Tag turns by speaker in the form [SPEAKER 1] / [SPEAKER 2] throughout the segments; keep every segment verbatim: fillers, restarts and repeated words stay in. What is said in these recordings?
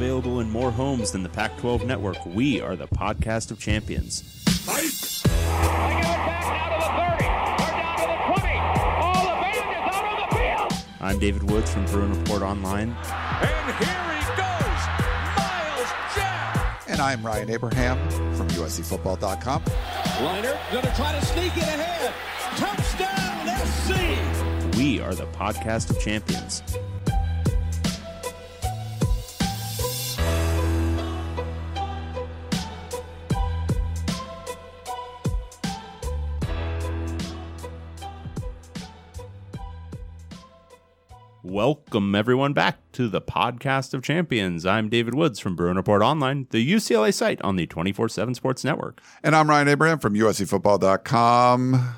[SPEAKER 1] available in more homes than the Pac twelve network. We are the podcast of champions.
[SPEAKER 2] Fight! I give it back now to the thirty. They're down to the twenty. All the band is out on the field.
[SPEAKER 1] I'm David Woods from Bruin Report Online.
[SPEAKER 2] And here he goes, Miles Jack.
[SPEAKER 3] And I'm Ryan Abraham from U S C football dot com.
[SPEAKER 2] Liner going to try to sneak it ahead. Touchdown, S C.
[SPEAKER 1] We are the podcast of champions. Welcome, everyone, back to the Podcast of Champions. I'm David Woods from Bruin Report Online, the U C L A site on the twenty-four seven Sports Network.
[SPEAKER 3] And I'm Ryan Abraham from U S C football dot com.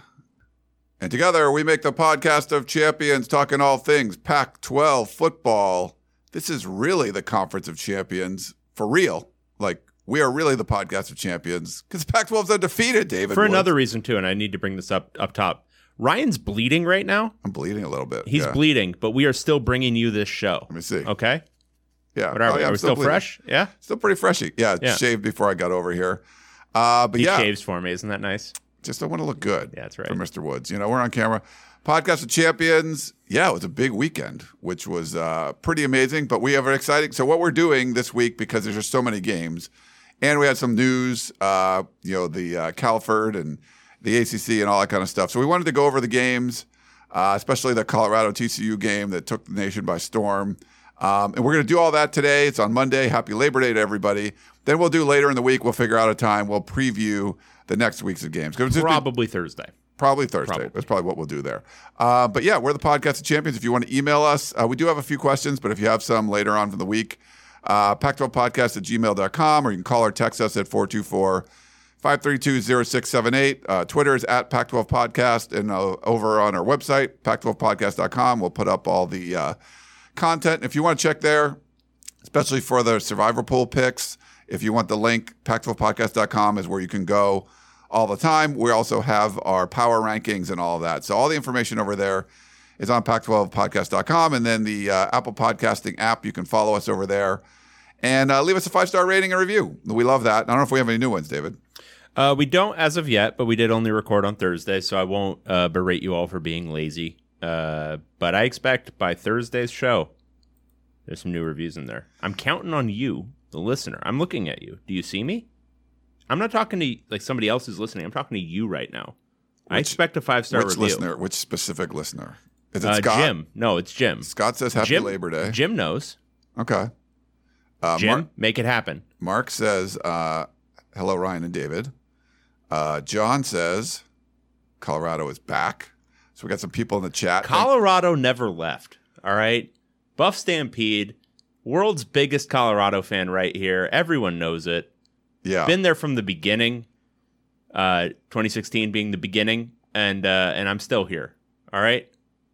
[SPEAKER 3] And together we make the Podcast of Champions, talking all things Pac twelve football. This is really the Conference of Champions for real. Like, we are really the Podcast of Champions because Pac twelve is undefeated, David
[SPEAKER 1] For
[SPEAKER 3] Woods.
[SPEAKER 1] another reason, too, and I need to bring this up up top. Ryan's bleeding right now.
[SPEAKER 3] I'm bleeding a little bit.
[SPEAKER 1] He's
[SPEAKER 3] yeah.
[SPEAKER 1] bleeding, but we are still bringing you this show.
[SPEAKER 3] Let me see.
[SPEAKER 1] Okay?
[SPEAKER 3] Yeah.
[SPEAKER 1] What are
[SPEAKER 3] oh,
[SPEAKER 1] we?
[SPEAKER 3] yeah,
[SPEAKER 1] Are
[SPEAKER 3] I'm
[SPEAKER 1] we still
[SPEAKER 3] bleeding.
[SPEAKER 1] fresh? Yeah?
[SPEAKER 3] Still pretty freshy. Yeah,
[SPEAKER 1] Yeah.
[SPEAKER 3] Shaved before I got over here. Uh, but
[SPEAKER 1] He
[SPEAKER 3] yeah.
[SPEAKER 1] shaves for me. Isn't that nice?
[SPEAKER 3] Just I want to look good.
[SPEAKER 1] Yeah, that's right.
[SPEAKER 3] For Mister Woods. You know, we're on camera. Podcast of Champions. Yeah, it was a big weekend, which was uh, pretty amazing. But we have an exciting. So what we're doing this week, because there's just so many games, and we had some news. Uh, you know, the uh, Califord and the A C C and all that kind of stuff. So we wanted to go over the games, uh, especially the Colorado T C U game that took the nation by storm. Um, and we're going to do all that today. It's on Monday. Happy Labor Day to everybody. Then we'll do later in the week. We'll figure out a time. We'll preview the next week's of games.
[SPEAKER 1] Probably Thursday.
[SPEAKER 3] Probably Thursday.
[SPEAKER 1] Probably.
[SPEAKER 3] That's probably what we'll do there. Uh, but yeah, we're the Podcast of Champions. If you want to email us, uh, we do have a few questions, but if you have some later on from the week, uh, Pac twelve podcast at gmail dot com, or you can call or text us at four two four, five three two, zero six seven eight. Uh, Twitter is at Pac twelve podcast, and uh, over on our website, pac twelve podcast dot com, we'll put up all the uh, content. If you want to check there, especially for the Survivor Pool picks, if you want the link, pac twelve podcast dot com is where you can go all the time. We also have our power rankings and all of that. So all the information over there is on pac twelve podcast dot com, and then the uh, Apple Podcasting app. You can follow us over there and uh, leave us a five-star rating and review. We love that. I don't know if we have any new ones, David.
[SPEAKER 1] Uh, we don't as of yet, but we did only record on Thursday, so I won't uh, berate you all for being lazy. Uh, but I expect by Thursday's show, there's some new reviews in there. I'm counting on you, the listener. I'm looking at you. Do you see me? I'm not talking to like somebody else who's listening. I'm talking to you right now. I
[SPEAKER 3] Which-
[SPEAKER 1] expect a five-star
[SPEAKER 3] Which
[SPEAKER 1] review.
[SPEAKER 3] listener? Which specific listener? Is it
[SPEAKER 1] Uh,
[SPEAKER 3] Scott?
[SPEAKER 1] Jim. No, it's Jim.
[SPEAKER 3] Scott says Happy
[SPEAKER 1] Jim,
[SPEAKER 3] Labor Day.
[SPEAKER 1] Jim knows.
[SPEAKER 3] Okay. Uh,
[SPEAKER 1] Jim,
[SPEAKER 3] Mark,
[SPEAKER 1] make it happen.
[SPEAKER 3] Mark says, uh, hello, Ryan and David. Uh, John says, Colorado is back. So we got some people in the chat.
[SPEAKER 1] Colorado never left. All right. Buff Stampede, world's biggest Colorado fan right here. Everyone knows it.
[SPEAKER 3] Yeah.
[SPEAKER 1] Been there from the beginning. Uh, twenty sixteen being the beginning, and uh, and I'm still here. All right.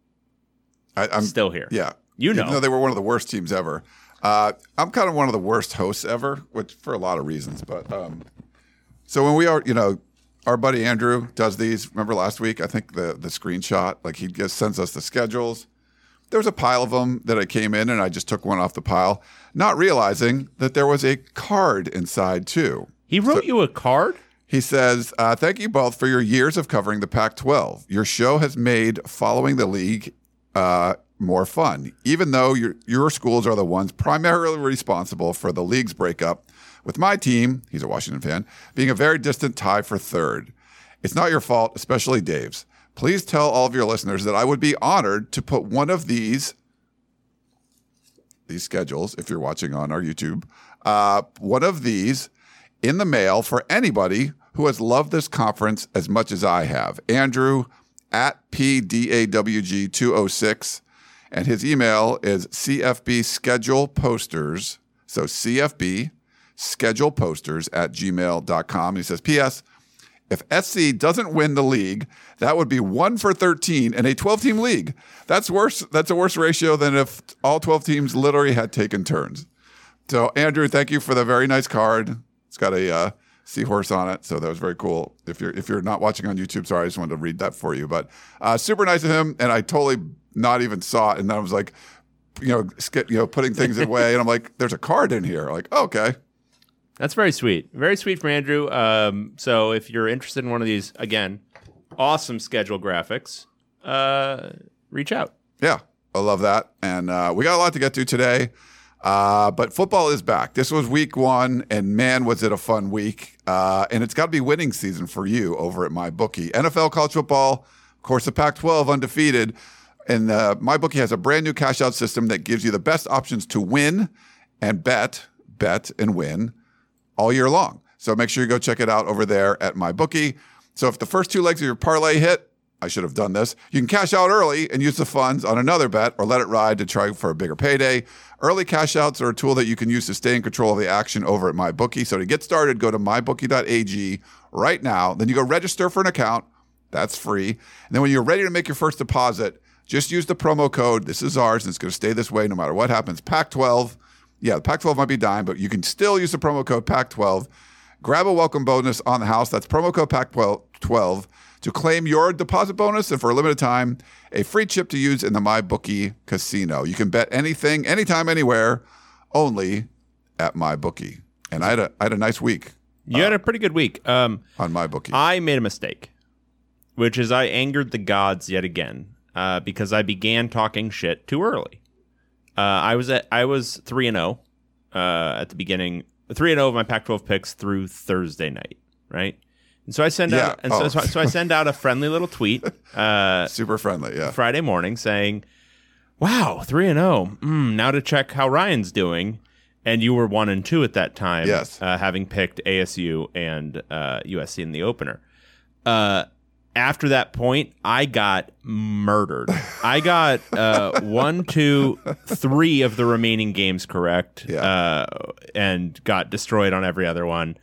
[SPEAKER 3] I, I'm
[SPEAKER 1] still here.
[SPEAKER 3] Yeah.
[SPEAKER 1] You know.
[SPEAKER 3] Even though they were one of the worst teams ever. Uh, I'm kind of one of the worst hosts ever, which for a lot of reasons. But um, so when we are, you know, our buddy Andrew does these. Remember last week? I think the the screenshot, like he just sends us the schedules. There was a pile of them that I came in and I just took one off the pile, not realizing that there was a card inside too.
[SPEAKER 1] He wrote
[SPEAKER 3] So-
[SPEAKER 1] you a card?
[SPEAKER 3] He says, uh, thank you both for your years of covering the Pac twelve. Your show has made following the league uh, more fun, even though your, your schools are the ones primarily responsible for the league's breakup, with my team, he's a Washington fan, being a very distant tie for third. It's not your fault, especially Dave's. Please tell all of your listeners that I would be honored to put one of these, these schedules, if you're watching on our YouTube, uh, one of these in the mail for anybody who has loved this conference as much as I have. Andrew at P D A W G two oh six, and his email is C F B schedule posters. So C F B schedule posters at gmail dot com. He says, P S, if S C doesn't win the league, that would be one for thirteen in a twelve-team league. That's worse. That's a worse ratio than if all twelve teams literally had taken turns. So, Andrew, thank you for the very nice card. It's got a uh, seahorse on it, so that was very cool. If you're if you're not watching on YouTube, sorry, I just wanted to read that for you. But uh, super nice of him, and I totally not even saw it, and then I was like, you know, sk- you know, putting things away, and I'm like, "There's a card in here." Like, oh, okay,
[SPEAKER 1] That's very sweet. Very sweet from Andrew. Um, so if you're interested in one of these, again, awesome schedule graphics, uh, reach out.
[SPEAKER 3] yeah, I love that. And uh, we got a lot to get to today, uh, but football is back. This was week one, and man, was it a fun week! Uh, and it's got to be winning season for you over at MyBookie. N F L, college football, of course, the Pac twelve undefeated. And uh, MyBookie has a brand new cash out system that gives you the best options to win and bet, bet and win all year long. So make sure you go check it out over there at MyBookie. So if the first two legs of your parlay hit, I should have done this, you can cash out early and use the funds on another bet or let it ride to try for a bigger payday. Early cash outs are a tool that you can use to stay in control of the action over at MyBookie. So to get started, go to my bookie dot a g right now. Then you go register for an account. That's free. And then when you're ready to make your first deposit, just use the promo code. This is ours, and it's going to stay this way no matter what happens. Pac twelve. Yeah, the Pac twelve might be dying, but you can still use the promo code Pac twelve. Grab a welcome bonus on the house. That's promo code Pac twelve to claim your deposit bonus, and for a limited time, a free chip to use in the MyBookie casino. You can bet anything, anytime, anywhere, only at MyBookie. And I had a, I had a nice week.
[SPEAKER 1] You uh, had a pretty good week. Um,
[SPEAKER 3] on MyBookie.
[SPEAKER 1] I made a mistake, which is I angered the gods yet again. Uh, because I began talking shit too early. Uh, I was at I was three and zero uh, at the beginning, three and zero of my Pac twelve picks through Thursday night, right? And so I send
[SPEAKER 3] yeah.
[SPEAKER 1] out, and
[SPEAKER 3] oh.
[SPEAKER 1] so, so I send out a friendly little tweet, uh,
[SPEAKER 3] super friendly, yeah,
[SPEAKER 1] Friday morning saying, "Wow, three and zero. Mm, now to check how Ryan's doing." And you were one and two at that time,
[SPEAKER 3] yes,
[SPEAKER 1] uh, having picked A S U and uh, U S C in the opener. Uh, After that point, I got murdered. I got uh, one, two, three of the remaining games correct,
[SPEAKER 3] yeah.
[SPEAKER 1] uh, and got destroyed on every other one.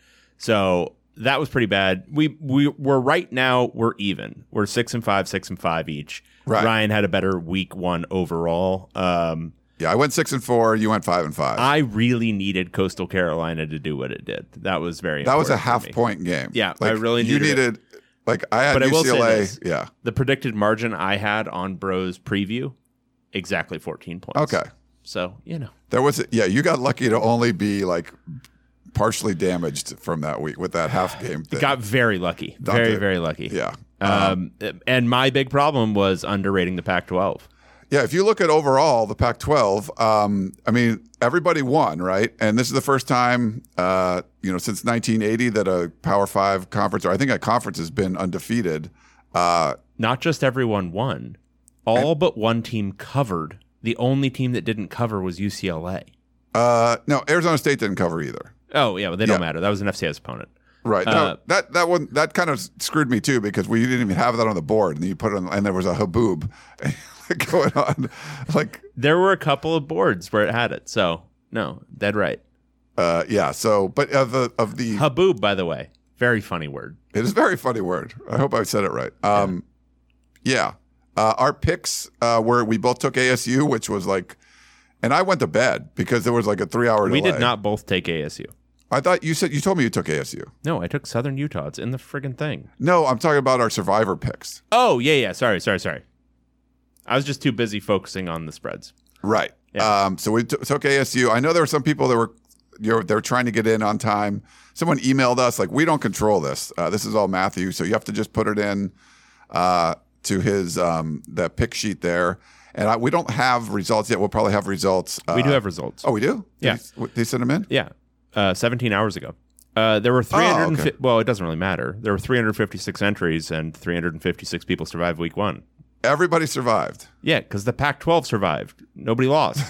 [SPEAKER 1] So that was pretty bad. We we we're right now. We're even. We're six and five, six and five each.
[SPEAKER 3] Right.
[SPEAKER 1] Ryan had a better week one overall. Um,
[SPEAKER 3] yeah, I went six and four. You went five and five.
[SPEAKER 1] I really needed Coastal Carolina to do what it did. That was very.
[SPEAKER 3] That was a
[SPEAKER 1] important for
[SPEAKER 3] half
[SPEAKER 1] me.
[SPEAKER 3] point game.
[SPEAKER 1] Yeah,
[SPEAKER 3] like,
[SPEAKER 1] I really
[SPEAKER 3] you
[SPEAKER 1] needed.
[SPEAKER 3] needed.
[SPEAKER 1] It.
[SPEAKER 3] Like I had
[SPEAKER 1] but
[SPEAKER 3] U C L A,
[SPEAKER 1] I will say this,
[SPEAKER 3] yeah.
[SPEAKER 1] The predicted margin I had on Bro's preview, exactly fourteen points.
[SPEAKER 3] Okay.
[SPEAKER 1] So, you know.
[SPEAKER 3] There was, yeah, you got lucky to only be like partially damaged from that week with that half game thing.
[SPEAKER 1] Got very lucky.
[SPEAKER 3] Dante,
[SPEAKER 1] very, very lucky.
[SPEAKER 3] Yeah.
[SPEAKER 1] Um, um, and my big problem was underrating the Pac twelve.
[SPEAKER 3] Yeah, if you look at overall the Pac twelve, um, I mean, everybody won, right? And this is the first time, uh, you know, since nineteen eighty that a Power Five conference, or I think a conference has been undefeated. Uh,
[SPEAKER 1] Not just everyone won. All and, but one team covered. The only team that didn't cover was U C L A.
[SPEAKER 3] Uh, no, Arizona State didn't cover either.
[SPEAKER 1] Oh, yeah, but they don't
[SPEAKER 3] yeah.
[SPEAKER 1] matter. That was an F C S opponent.
[SPEAKER 3] Right. No, uh, that that one that kind of screwed me too because we didn't even have that on the board, and then you put it on, and there was a haboob going on. Like
[SPEAKER 1] there were a couple of boards where it had it. So no, dead right.
[SPEAKER 3] Uh, yeah. So, but of the of the
[SPEAKER 1] haboob, by the way, very funny word.
[SPEAKER 3] It is a very funny word. I hope I said it right. Um, yeah. yeah. Uh, our picks uh, were we both took A S U, which was like, and I went to bed because there was like a three hour delay.
[SPEAKER 1] We did not both take A S U.
[SPEAKER 3] I thought you said you told me you took A S U.
[SPEAKER 1] No, I took Southern Utah. It's in the friggin' thing.
[SPEAKER 3] No, I'm talking about our survivor picks.
[SPEAKER 1] Oh, yeah, yeah. Sorry, sorry, sorry. I was just too busy focusing on the spreads.
[SPEAKER 3] Right. Yeah. Um, so we t- took A S U. I know there were some people that were you know, they were trying to get in on time. Someone emailed us like, we don't control this. Uh, this is all Matthew, so you have to just put it in uh, to his um, the pick sheet there. And I, we don't have results yet. We'll probably have results. Uh,
[SPEAKER 1] we do have results.
[SPEAKER 3] Oh, we do?
[SPEAKER 1] Yeah.
[SPEAKER 3] Did they send them in?
[SPEAKER 1] Yeah. Uh, seventeen hours ago. Uh, there were three hundred.
[SPEAKER 3] Oh, okay.
[SPEAKER 1] Well, it doesn't really matter. There were three hundred fifty-six entries, and three hundred fifty-six people survived week one.
[SPEAKER 3] Everybody survived.
[SPEAKER 1] Yeah, because the Pac twelve survived. Nobody lost.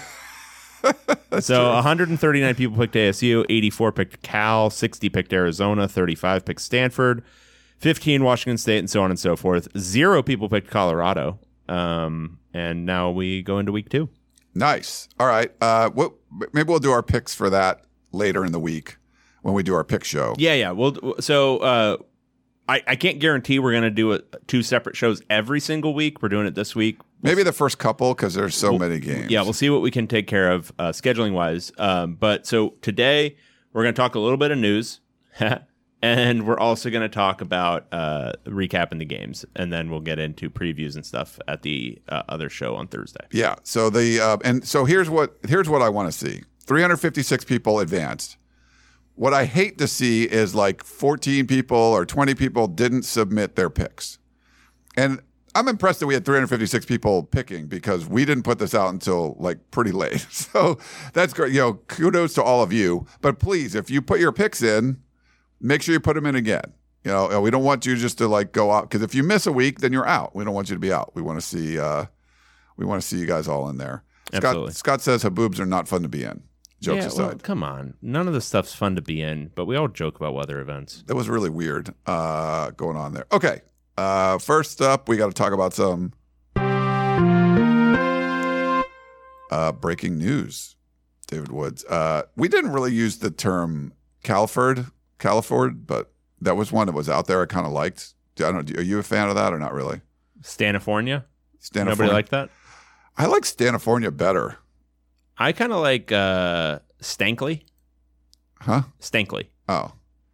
[SPEAKER 1] So true. one hundred thirty-nine people picked A S U, eighty-four picked Cal, sixty picked Arizona, thirty-five picked Stanford, fifteen Washington State, and so on and so forth. Zero people picked Colorado. Um, and now we go into week two.
[SPEAKER 3] Nice. All right. Uh, what, maybe we'll do our picks for that later in the week when we do our pick show.
[SPEAKER 1] Yeah, yeah. Well, so uh, I, I can't guarantee we're going to do a, two separate shows every single week. We're doing it this week.
[SPEAKER 3] Maybe the first couple because there's so
[SPEAKER 1] we'll,
[SPEAKER 3] many games.
[SPEAKER 1] Yeah, we'll see what we can take care of uh, scheduling wise. Um, but so today we're going to talk a little bit of news. And we're also going to talk about uh, recapping the games, and then we'll get into previews and stuff at the uh, other show on Thursday.
[SPEAKER 3] Yeah. So the uh, and so here's what here's what I want to see: three hundred fifty-six people advanced. What I hate to see is like fourteen people or twenty people didn't submit their picks, and I'm impressed that we had three hundred fifty-six people picking because we didn't put this out until like pretty late. So that's great. You know, kudos to all of you. But please, if you put your picks in, make sure you put them in again. You know, we don't want you just to like go out because if you miss a week, then you're out. We don't want you to be out. We want to see, uh, we want to see you guys all in there.
[SPEAKER 1] Absolutely.
[SPEAKER 3] Scott, Scott says Haboobs are not fun to be in. Jokes
[SPEAKER 1] yeah,
[SPEAKER 3] aside.
[SPEAKER 1] well, come on. None of this stuff's fun to be in, but we all joke about weather events.
[SPEAKER 3] That was really weird uh, going on there. Okay. Uh, first up, we got to talk about some uh, breaking news. David Woods. Uh, we didn't really use the term Calford, Califord, but that was one that was out there I kind of liked. I don't know. Are you a fan of that or not really?
[SPEAKER 1] Stanifornia?
[SPEAKER 3] Stanifornia.
[SPEAKER 1] Nobody like that?
[SPEAKER 3] I like Stanifornia better.
[SPEAKER 1] I kind of like uh, Stankley.
[SPEAKER 3] Huh?
[SPEAKER 1] Stankley.
[SPEAKER 3] Oh.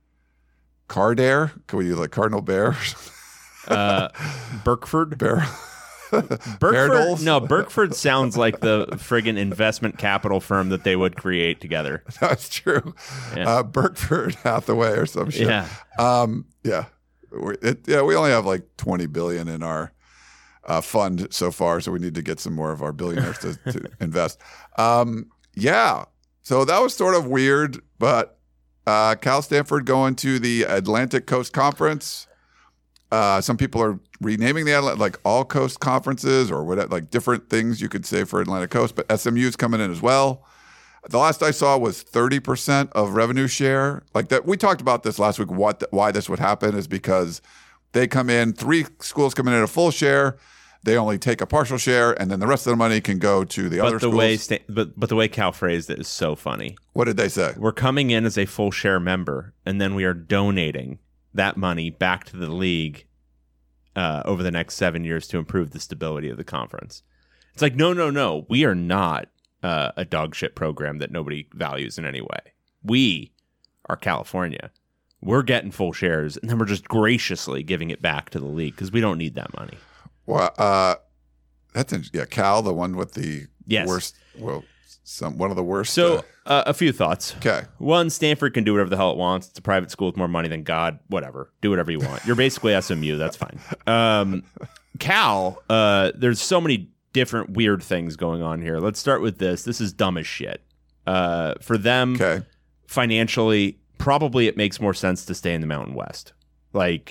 [SPEAKER 3] Cardare? Can we use like Cardinal Bears?
[SPEAKER 1] uh, Burkford.
[SPEAKER 3] Bear.
[SPEAKER 1] Burkford. No, Burkford sounds like the friggin' investment capital firm that they would create together.
[SPEAKER 3] That's true.
[SPEAKER 1] Yeah.
[SPEAKER 3] Uh, Burkford Hathaway or some shit.
[SPEAKER 1] Yeah.
[SPEAKER 3] Um, yeah. We, it, yeah. We only have like twenty billion in our uh, fund so far, so we need to get some more of our billionaires to, to invest. Um, yeah. So that was sort of weird, but uh, Cal Stanford going to the Atlantic Coast Conference. Uh, some people are renaming the Atlantic, like all coast conferences or what, like different things you could say for Atlantic Coast, but S M U's coming in as well. The last I saw was thirty percent of revenue share. Like that, we talked about this last week. What, why this would happen is because they come in, three schools come in at a full share. They only take a partial share, and then the rest of the money can go to the
[SPEAKER 1] but
[SPEAKER 3] other
[SPEAKER 1] the
[SPEAKER 3] schools.
[SPEAKER 1] Way sta- but, but the way Cal phrased it is so funny.
[SPEAKER 3] What did they say?
[SPEAKER 1] We're coming in as a full share member, and then we are donating that money back to the league uh, over the next seven years to improve the stability of the conference. It's like, no, no, no. We are not uh, a dog shit program that nobody values in any way. We are California. We're getting full shares, and then we're just graciously giving it back to the league because we don't need that money.
[SPEAKER 3] Well, uh, that's in, yeah, Cal, the one with the
[SPEAKER 1] Yes.
[SPEAKER 3] worst. Well, some one of the worst.
[SPEAKER 1] So,
[SPEAKER 3] uh,
[SPEAKER 1] uh, a few thoughts.
[SPEAKER 3] okay,
[SPEAKER 1] One, Stanford can do whatever the hell it wants. It's a private school with more money than God. Whatever. Do whatever you want. You're basically S M U. That's fine. Um, Cal, uh, there's so many different weird things going on here. Let's start with this. This is dumb as shit. Uh, for them,
[SPEAKER 3] okay,
[SPEAKER 1] financially, probably it makes more sense to stay in the Mountain West. Like,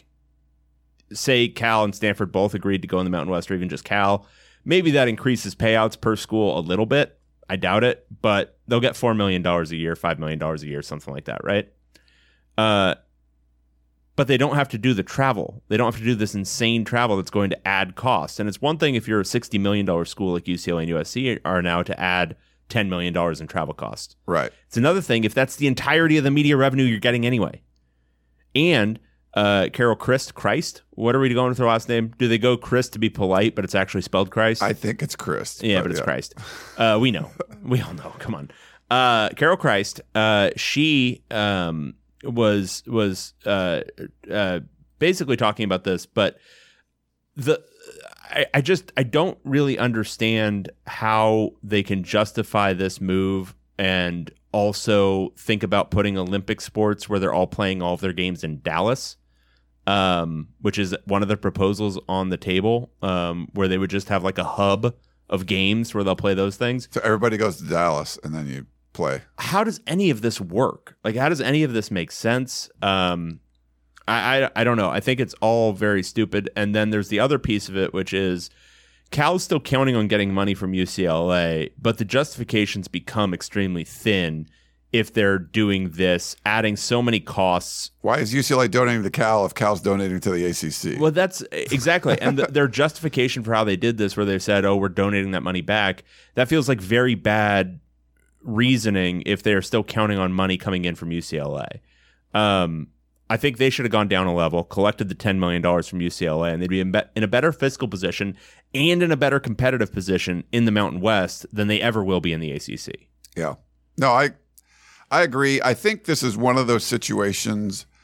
[SPEAKER 1] say Cal and Stanford both agreed to go in the Mountain West, or even just Cal. Maybe that increases payouts per school a little bit. I doubt it, but they'll get four million dollars a year, five million dollars a year, something like that, right? Uh, but they don't have to do the travel. They don't have to do this insane travel that's going to add costs. And it's one thing if you're a sixty million dollars school like U C L A and U S C are now to add ten million dollars in travel costs.
[SPEAKER 3] right.
[SPEAKER 1] It's another thing if that's the entirety of the media revenue you're getting anyway. And uh, Carol Christ, Christ, what are we going with her last name? Do they go Christ to be polite, but it's actually spelled Christ?
[SPEAKER 3] I think it's Chris.
[SPEAKER 1] yeah, but it's Christ. Uh, we know. We all know. Come on. Uh, Carol Christ, uh, she um, was was uh, uh, basically talking about this, but the I, I just I don't really understand how they can justify this move and also think about putting Olympic sports where they're all playing all of their games in Dallas, um, which is one of the proposals on the table, um, where they would just have like a hub of games where they'll play those things.
[SPEAKER 3] So everybody goes to Dallas, and then you play.
[SPEAKER 1] How does any of this work? Like, how does any of this make sense? Um, I, I I don't know. I think it's all very stupid. And then there's the other piece of it, which is Cal's still counting on getting money from U C L A, but the justifications become extremely thin if they're doing this, adding so many costs.
[SPEAKER 3] Why is U C L A donating to Cal if Cal's donating to the A C C?
[SPEAKER 1] Well, that's exactly. And the, their justification for how they did this, where they said, oh, we're donating that money back, that feels like very bad reasoning if they're still counting on money coming in from U C L A. Um, I think they should have gone down a level, collected the ten million dollars from U C L A, and they'd be in, be- in a better fiscal position and in a better competitive position in the Mountain West than they ever will be in the A C C.
[SPEAKER 3] Yeah. No, I I agree. I think this is one of those situations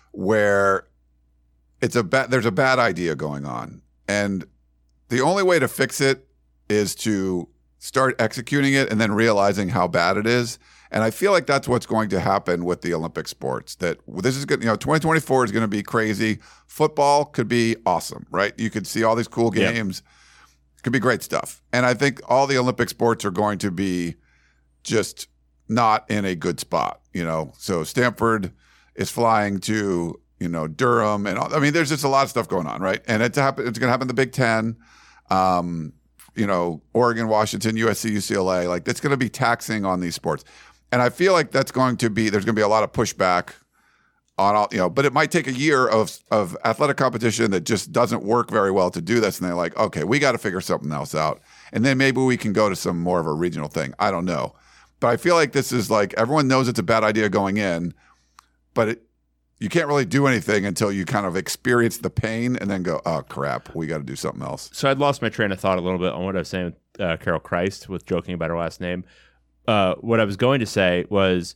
[SPEAKER 3] where it's a ba- there's a bad idea going on, and the only way to fix it is to start executing it and then realizing how bad it is. And I feel like that's what's going to happen with the Olympic sports. That this is good. You know, twenty twenty-four is going to be crazy. Football could be awesome, right? You could see all these cool games. Yep. It could be great stuff. And I think all the Olympic sports are going to be just not in a good spot. You know, so Stanford is flying to, you know, Durham, and all, I mean, there's just a lot of stuff going on, right? And it's happen. It's going to happen in the Big Ten. Um, you know, Oregon, Washington, U S C, U C L A. Like, that's going to be taxing on these sports. And I feel like that's going to be, there's going to be a lot of pushback on all, you know, but it might take a year of of athletic competition that just doesn't work very well to do this. And they're like, okay, we got to figure something else out. And then maybe we can go to some more of a regional thing. I don't know. But I feel like this is like, everyone knows it's a bad idea going in, but it, you can't really do anything until you kind of experience the pain and then go, oh, crap, we got to do something else.
[SPEAKER 1] So I'd lost my train of thought a little bit on what I was saying with uh, Carol Christ with joking about her last name. Uh, what I was going to say was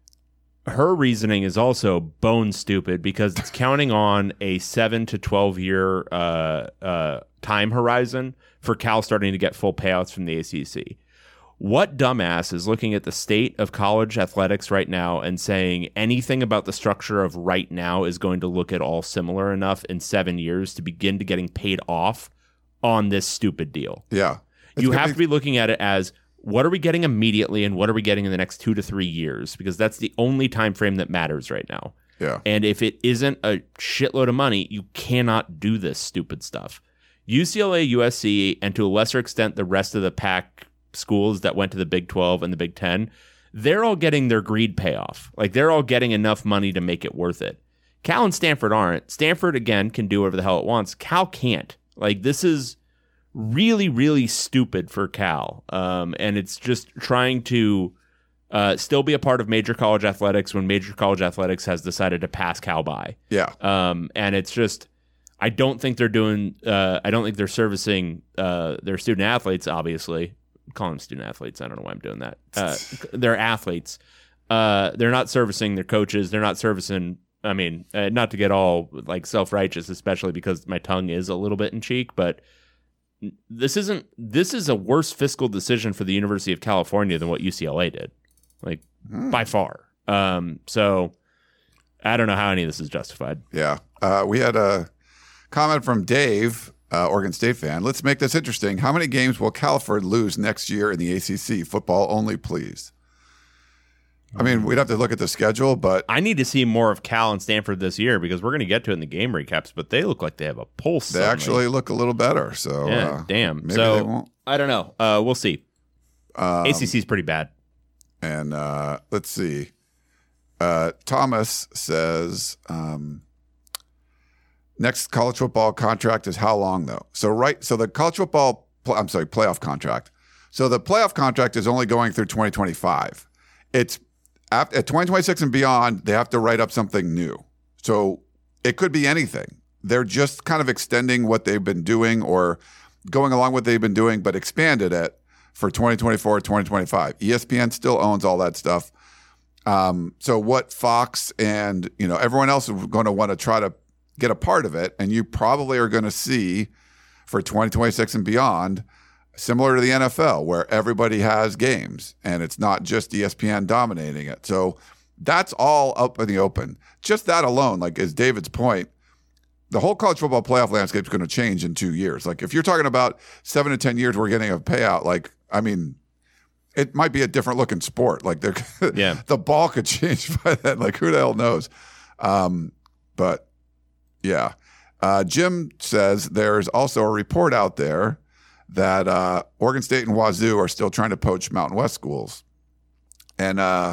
[SPEAKER 1] her reasoning is also bone stupid because it's counting on a seven to twelve year uh, uh, time horizon for Cal starting to get full payouts from the A C C. What dumbass is looking at the state of college athletics right now and saying anything about the structure of right now is going to look at all similar enough in seven years to begin to getting paid off on this stupid deal?
[SPEAKER 3] Yeah.
[SPEAKER 1] You have be- to be looking at it as, what are we getting immediately and what are we getting in the next two to three years? Because that's the only time frame that matters right now.
[SPEAKER 3] Yeah.
[SPEAKER 1] And if it isn't a shitload of money, you cannot do this stupid stuff. U C L A, U S C, and to a lesser extent, the rest of the Pac schools that went to the Big twelve and the Big ten, they're all getting their greed payoff. Like, they're all getting enough money to make it worth it. Cal and Stanford aren't. Stanford, again, can do whatever the hell it wants. Cal can't. Like, this is really, really stupid for Cal. Um, and it's just trying to uh, still be a part of major college athletics when major college athletics has decided to pass Cal by.
[SPEAKER 3] Yeah.
[SPEAKER 1] Um, and it's just, I don't think they're doing, uh, I don't think they're servicing uh, their student athletes, obviously. I'm calling them student athletes. I don't know why I'm doing that. Uh, they're athletes. Uh, they're not servicing their coaches. They're not servicing, I mean, uh, not to get all like self-righteous, especially because my tongue is a little bit in cheek, but this isn't, this is a worse fiscal decision for the University of California than what U C L A did, like mm. by far. Um, so I don't know how any of this is justified.
[SPEAKER 3] Yeah. Uh, we had a comment from Dave, uh, Oregon State fan. Let's make this interesting. How many games will Calford lose next year in the A C C? Football only, please. I mean, we'd have to look at the schedule, but
[SPEAKER 1] I need to see more of Cal and Stanford this year because we're going to get to it in the game recaps, but they look like they have a pulse.
[SPEAKER 3] They
[SPEAKER 1] suddenly.
[SPEAKER 3] actually look a little better. So
[SPEAKER 1] yeah,
[SPEAKER 3] uh,
[SPEAKER 1] damn.
[SPEAKER 3] Maybe
[SPEAKER 1] so
[SPEAKER 3] they won't.
[SPEAKER 1] I don't know. Uh, we'll see.
[SPEAKER 3] Um,
[SPEAKER 1] A C C is pretty bad.
[SPEAKER 3] And uh, let's see. Uh, Thomas says, um, next college football contract is how long though? So right, so the college football, I'm sorry, playoff contract. So the playoff contract is only going through twenty twenty-five. It's After, at twenty twenty-six and beyond, they have to write up something new. So it could be anything. They're just kind of extending what they've been doing or going along what they've been doing, but expanded it for twenty twenty-four, twenty twenty-five. E S P N still owns all that stuff. Um, so what Fox and you know everyone else is going to want to try to get a part of it, and you probably are going to see for twenty twenty-six and beyond, similar to the N F L, where everybody has games and it's not just E S P N dominating it. So that's all up in the open. Just that alone, like is David's point, the whole college football playoff landscape is going to change in two years. Like if you're talking about seven to ten years, we're getting a payout. Like, I mean, it might be a different looking sport. Like
[SPEAKER 1] yeah.
[SPEAKER 3] the ball could change by then. Like who the hell knows? Um, but yeah. Uh, Jim says there's also a report out there that uh, Oregon State and Wazoo are still trying to poach Mountain West schools. And uh,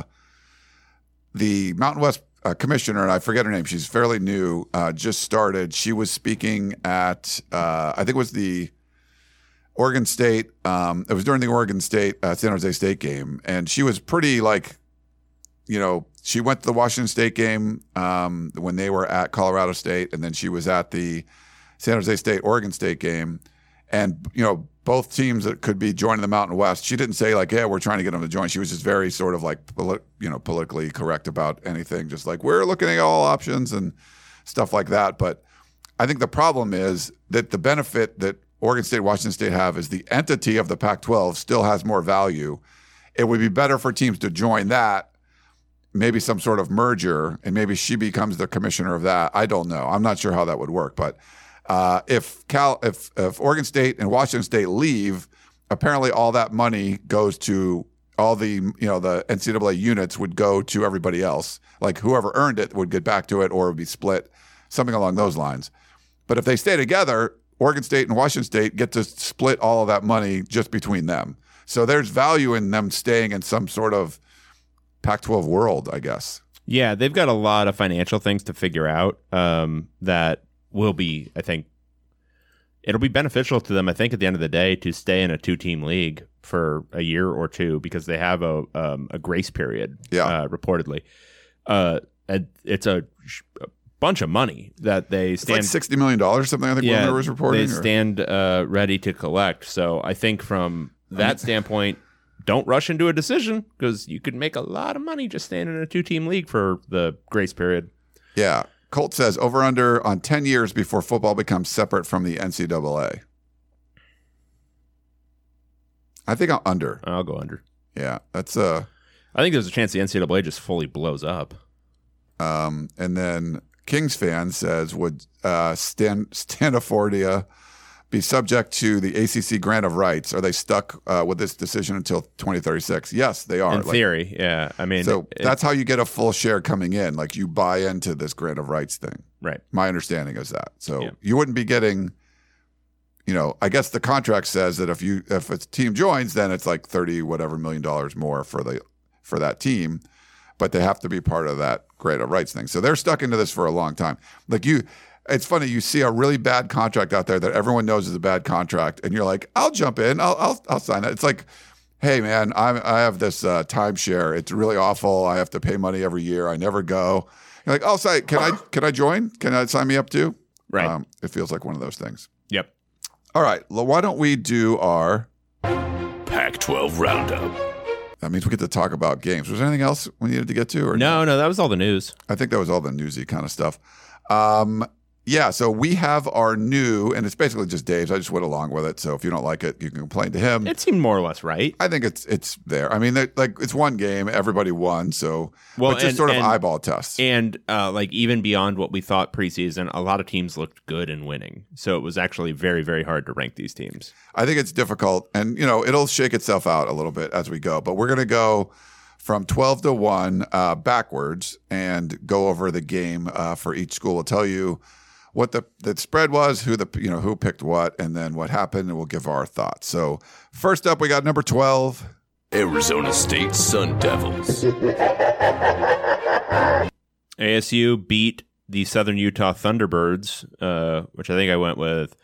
[SPEAKER 3] the Mountain West uh, commissioner, and I forget her name, she's fairly new, uh, just started. She was speaking at, uh, I think it was the Oregon State, um, it was during the Oregon State, uh, San Jose State game. And she was pretty like, you know, she went to the Washington State game um, when they were at Colorado State, and then she was at the San Jose State, Oregon State game. and you know both teams that could be joining the Mountain West. She didn't say like, "Yeah, we're trying to get them to join." She was just very sort of like poli- you know politically correct about anything, just like we're looking at all options and stuff like that. But I think the problem is that the benefit that Oregon State, Washington State have is the entity of the Pac twelve still has more value. It would be better for teams to join that, maybe some sort of merger, and maybe she becomes the commissioner of that. I don't know. I'm not sure how that would work. But uh, if Cal, if if Oregon State and Washington State leave, apparently all that money goes to all the you know the N C double A units would go to everybody else. Like whoever earned it would get back to it, or it would be split, something along those lines. But if they stay together, Oregon State and Washington State get to split all of that money just between them. So there's value in them staying in some sort of Pac twelve world, I guess.
[SPEAKER 1] Yeah, they've got a lot of financial things to figure out um, that will be, I think, it'll be beneficial to them, I think, at the end of the day, to stay in a two-team league for a year or two because they have a um, a grace period,
[SPEAKER 3] yeah.
[SPEAKER 1] uh, reportedly. Uh, and it's a, a bunch of money that they stand.
[SPEAKER 3] It's like sixty million dollars or something, I think
[SPEAKER 1] yeah,
[SPEAKER 3] Wilmer was reporting.
[SPEAKER 1] They
[SPEAKER 3] or?
[SPEAKER 1] stand uh, ready to collect. So I think from that I mean, standpoint, don't rush into a decision because you could make a lot of money just staying in a two-team league for the grace period.
[SPEAKER 3] Yeah. Colt says over under on ten years before football becomes separate from the N C double A. I think I'm under.
[SPEAKER 1] I'll go under.
[SPEAKER 3] Yeah, that's uh
[SPEAKER 1] I think there's a chance the N C double A just fully blows up.
[SPEAKER 3] Um, and then Kings fan says, would uh, Stan, Stanifordia be subject to the A C C grant of rights? Are they stuck uh, with this decision until twenty thirty-six? Yes, they are.
[SPEAKER 1] In
[SPEAKER 3] like,
[SPEAKER 1] theory, yeah. I mean,
[SPEAKER 3] so
[SPEAKER 1] it,
[SPEAKER 3] that's how you get a full share coming in. Like you buy into this grant of rights thing.
[SPEAKER 1] Right.
[SPEAKER 3] My understanding is that. So
[SPEAKER 1] yeah.
[SPEAKER 3] you wouldn't be getting, you know, I guess the contract says that if you if a team joins, then it's like thirty whatever million dollars more for the for that team, but they have to be part of that grant of rights thing. So they're stuck into this for a long time. Like you, it's funny. You see a really bad contract out there that everyone knows is a bad contract, and you're like, "I'll jump in. I'll I'll, I'll sign it." It's like, "Hey, man, I'm I have this uh, timeshare. It's really awful. I have to pay money every year. I never go." You're like, "I'll sign. Can I can I join? Can I sign me up too?"
[SPEAKER 1] Right.
[SPEAKER 3] Um, it feels like one of those things.
[SPEAKER 1] Yep.
[SPEAKER 3] All right. Well, why don't we do our
[SPEAKER 4] Pac twelve Roundup?
[SPEAKER 3] That means we get to talk about games. Was there anything else we needed to get to? Or
[SPEAKER 1] no, no, that was all the news.
[SPEAKER 3] I think that was all the newsy kind of stuff. Um, yeah, so we have our new, and it's basically just Dave's. I just went along with it. So if you don't like it, you can complain to him.
[SPEAKER 1] It seemed more or less right.
[SPEAKER 3] I think it's it's there. I mean, like it's one game, everybody won, so
[SPEAKER 1] well,
[SPEAKER 3] but just
[SPEAKER 1] and,
[SPEAKER 3] sort of
[SPEAKER 1] and,
[SPEAKER 3] eyeball tests.
[SPEAKER 1] And uh, like even beyond what we thought preseason, a lot of teams looked good in winning. So it was actually very, very hard to rank these teams.
[SPEAKER 3] I think it's difficult, and you know, it'll shake itself out a little bit as we go. But we're gonna go from twelve to one uh, backwards and go over the game uh, for each school. We'll tell you what the, the spread was, who the you know who picked what, and then what happened, and we'll give our thoughts. So first up, we got number twelve,
[SPEAKER 4] Arizona State Sun Devils.
[SPEAKER 1] A S U beat the Southern Utah Thunderbirds, uh, which I think I went with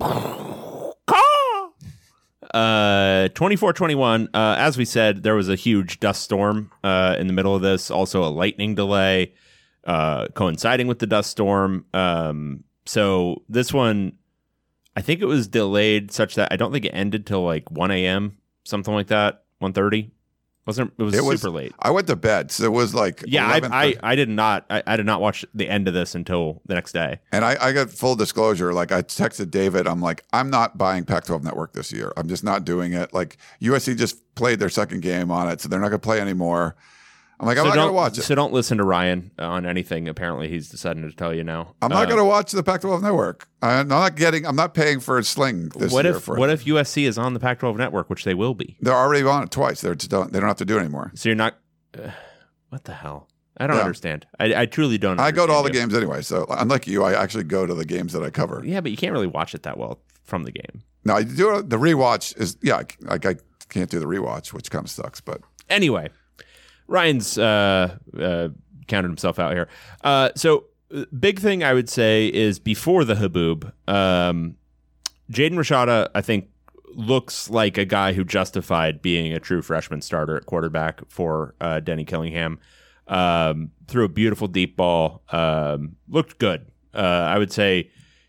[SPEAKER 1] uh, twenty-four twenty-one. Uh, as we said, there was a huge dust storm uh, in the middle of this, also a lightning delay. Uh, coinciding with the dust storm. Um, so this one, I think it was delayed such that I don't think it ended till like one a.m., something like that, one thirty. Wasn't it was
[SPEAKER 3] it
[SPEAKER 1] super
[SPEAKER 3] was,
[SPEAKER 1] late.
[SPEAKER 3] I went to bed, so it was like
[SPEAKER 1] yeah. I, I I did not I, I did not watch the end of this until the next day.
[SPEAKER 3] And I, I got full disclosure. Like I texted David, I'm like, I'm not buying Pac twelve Network this year. I'm just not doing it. Like U S C just played their second game on it, so they're not going to play anymore. I'm like, I'm
[SPEAKER 1] so
[SPEAKER 3] not going to watch it.
[SPEAKER 1] So don't listen to Ryan on anything. Apparently, he's deciding to tell you now.
[SPEAKER 3] I'm not
[SPEAKER 1] uh,
[SPEAKER 3] going to watch the Pac twelve Network. I'm not getting. I'm not paying for a sling this
[SPEAKER 1] what
[SPEAKER 3] year.
[SPEAKER 1] If,
[SPEAKER 3] for
[SPEAKER 1] what
[SPEAKER 3] it.
[SPEAKER 1] if U S C is on the Pac twelve Network, which they will be?
[SPEAKER 3] They're already on it twice. They're just don't. They don't have to do it anymore.
[SPEAKER 1] So you're not. Uh, what the hell? I don't
[SPEAKER 3] Yeah.
[SPEAKER 1] understand. I, I truly don't.
[SPEAKER 3] I go to all the
[SPEAKER 1] you.
[SPEAKER 3] games anyway. So unlike you, I actually go to the games that I cover.
[SPEAKER 1] Yeah, but you can't really watch it that well from the game.
[SPEAKER 3] No, I do the rewatch. Is yeah. Like I can't do the rewatch, which kind of sucks. But
[SPEAKER 1] Anyway, Ryan's uh, uh, counted himself out here. Uh, so uh, big thing I would say is before the haboob, um, Jaden Rashada, I think, looks like a guy who justified being a true freshman starter at quarterback for uh, Denny Killingham. Um, threw a beautiful deep ball. Um, looked good. Uh, I would say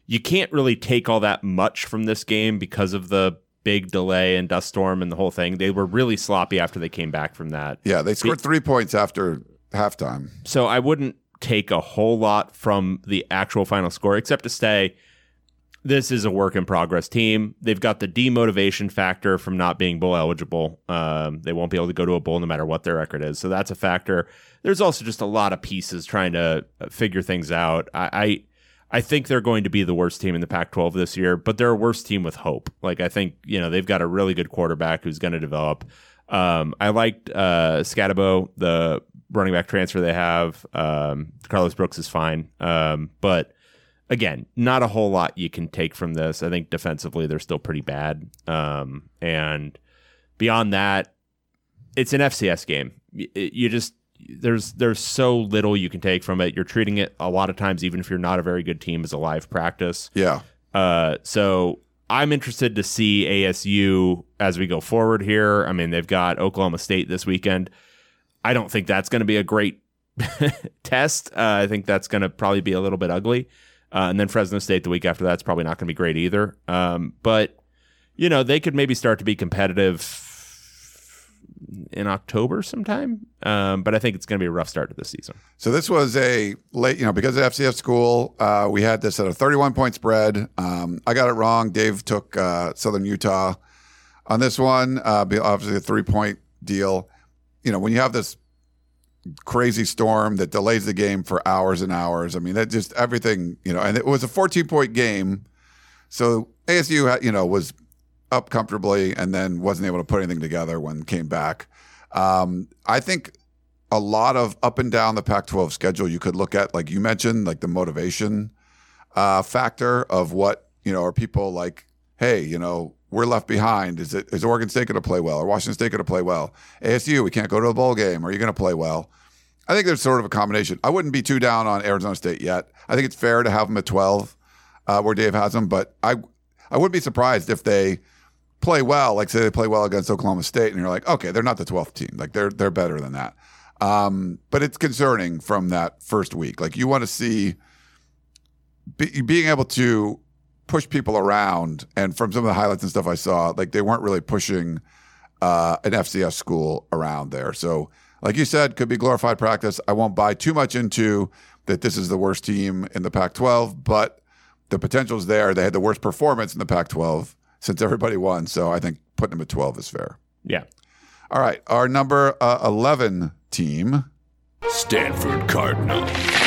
[SPEAKER 1] you can't really take all that much from this game because of the big delay and dust storm and the whole thing. They were really sloppy after they came back from that.
[SPEAKER 3] Yeah, they scored three points after halftime.
[SPEAKER 1] So I wouldn't take a whole lot from the actual final score, except to say this is a work in progress team. They've got the demotivation factor from not being bowl eligible. Um, they won't be able to go to a bowl no matter what their record is. So that's a factor. There's also just a lot of pieces trying to figure things out. I, I I think they're going to be the worst team in the Pac twelve this year, but they're a worse team with hope. Like, I think, you know, they've got a really good quarterback who's going to develop. Um, I liked uh, Scatabo, the running back transfer they have. Um, Carlos Brooks is fine. Um, but again, not a whole lot you can take from this. I think defensively they're still pretty bad. Um, and beyond that, it's an F C S game. You, you just... There's there's so little you can take from it. You're treating it a lot of times, even if you're not a very good team, as a live practice.
[SPEAKER 3] Yeah.
[SPEAKER 1] Uh, so I'm interested to see A S U as we go forward here. I mean, they've got Oklahoma State this weekend. I don't think that's going to be a great test. Uh, I think that's going to probably be a little bit ugly. Uh, and then Fresno State the week after that's probably not going to be great either. Um, but, you know, they could maybe start to be competitive in October sometime. Um, but I think it's going to be a rough start to the season.
[SPEAKER 3] So this was a late, you know, because of F C S school, uh, we had this at a thirty-one point spread. Um, I got it wrong. Dave took uh, Southern Utah on this one. Uh, obviously a three point deal. You know, when you have this crazy storm that delays the game for hours and hours, I mean, that just everything, you know, and it was a fourteen point game. So A S U, you know, was up comfortably and then wasn't able to put anything together when it came back. Um, I think a lot of up and down the Pac twelve schedule you could look at, like you mentioned, like the motivation uh, factor of what, you know, are people like, hey, you know, we're left behind. Is it is Oregon State going to play well? Or Washington State going to play well? A S U, we can't go to a bowl game. Are you going to play well? I think there's sort of a combination. I wouldn't be too down on Arizona State yet. I think it's fair to have them at twelve uh, where Dave has them, but I I wouldn't be surprised if they play well, like say they play well against Oklahoma State, and you're like, okay, they're not the twelfth team. Like they're they're better than that. Um, but it's concerning from that first week. Like you want to see be, being able to push people around, and from some of the highlights and stuff I saw, like they weren't really pushing uh, an F C S school around there. So, like you said, could be glorified practice. I won't buy too much into that. This is the worst team in the Pac twelve, but the potential's there. They had the worst performance in the Pac twelve since everybody won. So I think putting them at twelve is fair.
[SPEAKER 1] Yeah.
[SPEAKER 3] All right. Our number uh, eleven team.
[SPEAKER 4] Stanford Cardinal.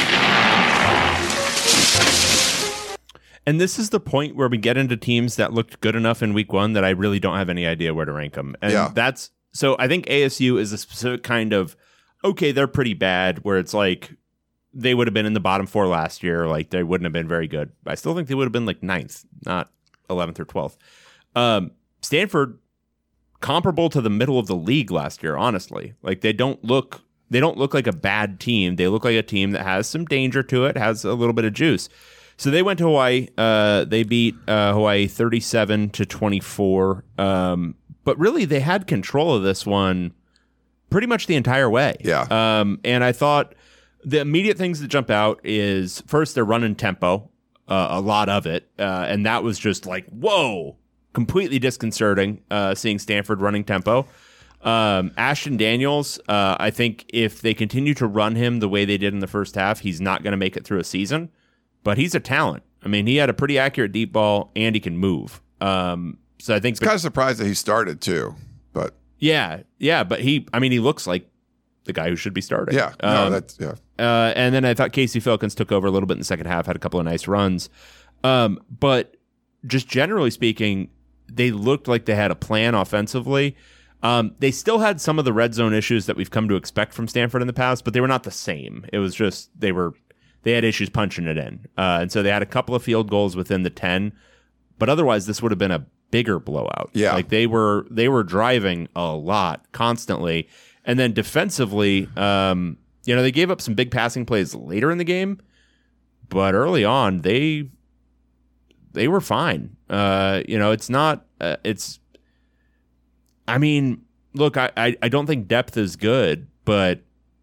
[SPEAKER 1] And this is the point where we get into teams that looked good enough in week one that I really don't have any idea where to rank them. And
[SPEAKER 3] yeah.
[SPEAKER 1] that's, so I think A S U is a specific kind of, okay, they're pretty bad, where it's like, they would have been in the bottom four last year. Like they wouldn't have been very good. I still think they would have been like ninth, not eleventh or twelfth. Um, Stanford, comparable to the middle of the league last year, honestly. Like they don't look they don't look like a bad team. They look like a team that has some danger to it, has a little bit of juice. So they went to Hawaii. Uh, they beat uh, Hawaii thirty-seven to twenty-four. Um, but really, they had control of this one pretty much the entire way.
[SPEAKER 3] Yeah.
[SPEAKER 1] Um, and I thought the immediate things that jump out is first they're running tempo, uh, a lot of it, uh, and that was just like whoa. Completely disconcerting uh, seeing Stanford running tempo. Um, Ashton Daniels, uh, I think if they continue to run him the way they did in the first half, he's not going to make it through a season. But he's a talent. I mean, he had a pretty accurate deep ball, and he can move. Um, so I think
[SPEAKER 3] it's kind of surprised that he started too. But
[SPEAKER 1] yeah, yeah. But he, I mean, he looks like the guy who should be starting.
[SPEAKER 3] Yeah, no,
[SPEAKER 1] um,
[SPEAKER 3] that's yeah.
[SPEAKER 1] Uh, and then I thought Casey Filkins took over a little bit in the second half, had a couple of nice runs. Um, but just generally speaking, they looked like they had a plan offensively. Um, they still had some of the red zone issues that we've come to expect from Stanford in the past, but they were not the same. It was just they were they had issues punching it in, uh, and so they had a couple of field goals within the ten. But otherwise, this would have been a bigger blowout.
[SPEAKER 3] Yeah,
[SPEAKER 1] like they were they were driving a lot constantly, and then defensively, um, you know, they gave up some big passing plays later in the game, but early on they. They were fine. Uh, you know, it's not, uh, it's, I mean, look, I, I, I don't think depth is good, but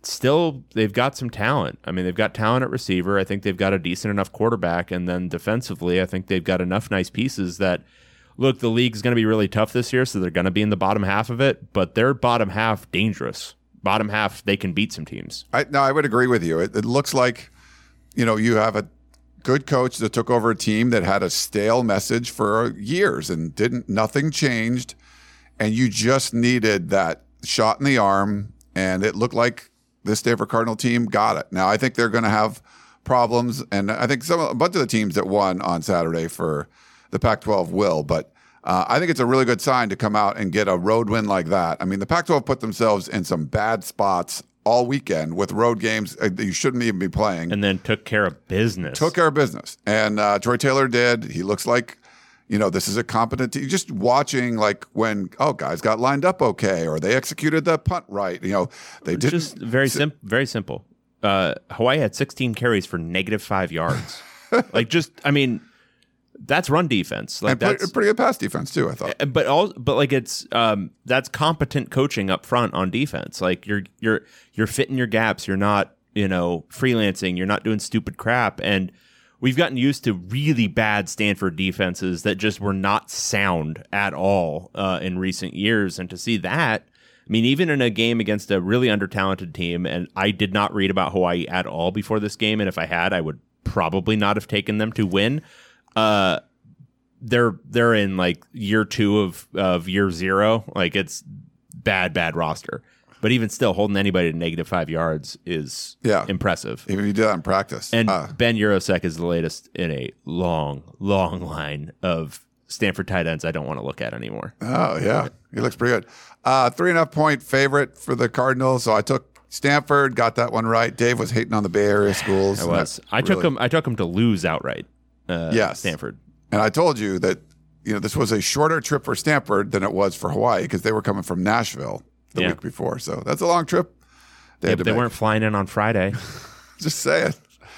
[SPEAKER 1] still, they've got some talent. I mean, they've got talent at receiver. I think they've got a decent enough quarterback. And then defensively, I think they've got enough nice pieces that, look, the league's going to be really tough this year, so they're going to be in the bottom half of it. But they're bottom half dangerous. Bottom half, they can beat some teams.
[SPEAKER 3] I, no, I would agree with you. It, it looks like, you know, you have a good coach that took over a team that had a stale message for years and didn't, nothing changed. And you just needed that shot in the arm. And it looked like this Stanford Cardinal team got it. Now, I think they're going to have problems. And I think some a bunch of the teams that won on Saturday for the Pac twelve will. But uh, I think it's a really good sign to come out and get a road win like that. I mean, the Pac twelve put themselves in some bad spots all weekend with road games that you shouldn't even be playing.
[SPEAKER 1] And then took care of business.
[SPEAKER 3] Took care of business. And uh, Troy Taylor did. He looks like, you know, this is a competent team. Just watching, like, when, oh, guys got lined up okay, or they executed the punt right. You know, they didn't.
[SPEAKER 1] Just very, sim- very simple. Uh, Hawaii had sixteen carries for negative five yards. Like, just, I mean, that's run defense. Like,
[SPEAKER 3] and
[SPEAKER 1] that's
[SPEAKER 3] pretty, pretty good pass defense, too, I thought.
[SPEAKER 1] But all, but like it's um, that's competent coaching up front on defense. Like you're you're you're fitting your gaps. You're not, you know, freelancing. You're not doing stupid crap. And we've gotten used to really bad Stanford defenses that just were not sound at all uh, in recent years. And to see that, I mean, even in a game against a really under-talented team, and I did not read about Hawaii at all before this game, and if I had, I would probably not have taken them to win. Uh, they're they're in like year two of of year zero. Like it's bad, bad roster. But even still, holding anybody to negative five yards is
[SPEAKER 3] Yeah.
[SPEAKER 1] impressive.
[SPEAKER 3] Even if you do that in practice.
[SPEAKER 1] And
[SPEAKER 3] Uh,
[SPEAKER 1] Ben Urosek is the latest in a long, long line of Stanford tight ends I don't want to look at anymore.
[SPEAKER 3] oh, yeah. He looks pretty good. Uh, three and a half point favorite for the Cardinals. So I took Stanford, got that one right. Dave was hating on the Bay Area schools.
[SPEAKER 1] I
[SPEAKER 3] and
[SPEAKER 1] was.
[SPEAKER 3] that
[SPEAKER 1] I took
[SPEAKER 3] really-
[SPEAKER 1] him. I took him to lose outright. Uh,
[SPEAKER 3] Yes.
[SPEAKER 1] Stanford.
[SPEAKER 3] And I told you that, you know, this was a shorter trip for Stanford than it was for Hawaii because they were coming from Nashville the
[SPEAKER 1] Yeah.
[SPEAKER 3] week before. So that's a long trip. They
[SPEAKER 1] Yeah,
[SPEAKER 3] had
[SPEAKER 1] but
[SPEAKER 3] to
[SPEAKER 1] they
[SPEAKER 3] make.
[SPEAKER 1] weren't flying in on Friday.
[SPEAKER 3] Just saying.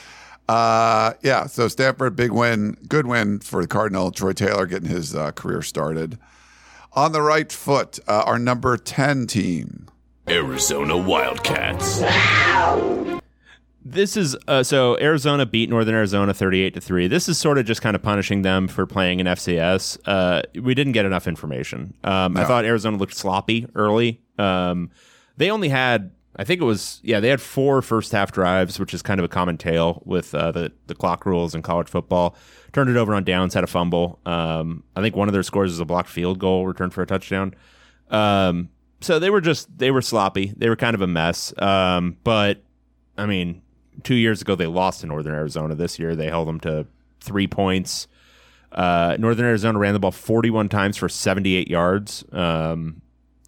[SPEAKER 3] Uh, yeah, so Stanford, big win, good win for the Cardinal. Troy Taylor getting his uh, career started. On the right foot, uh, our number ten team.
[SPEAKER 4] Arizona Wildcats.
[SPEAKER 1] This is uh, so Arizona beat Northern Arizona thirty-eight to three. This is sort of just kind of punishing them for playing in F C S. Uh, we didn't get enough information. Um, I
[SPEAKER 3] No.
[SPEAKER 1] thought Arizona looked sloppy early. Um, they only had, I think it was, yeah, they had four first half drives, which is kind of a common tale with uh, the the clock rules in college football. Turned it over on downs, had a fumble. Um, I think one of their scores was a blocked field goal, returned for a touchdown. Um, so they were just they were sloppy. They were kind of a mess. Um, but I mean. Two years ago, they lost to Northern Arizona. This year, they held them to three points. Uh, Northern Arizona ran the ball forty-one times for seventy-eight yards. Um,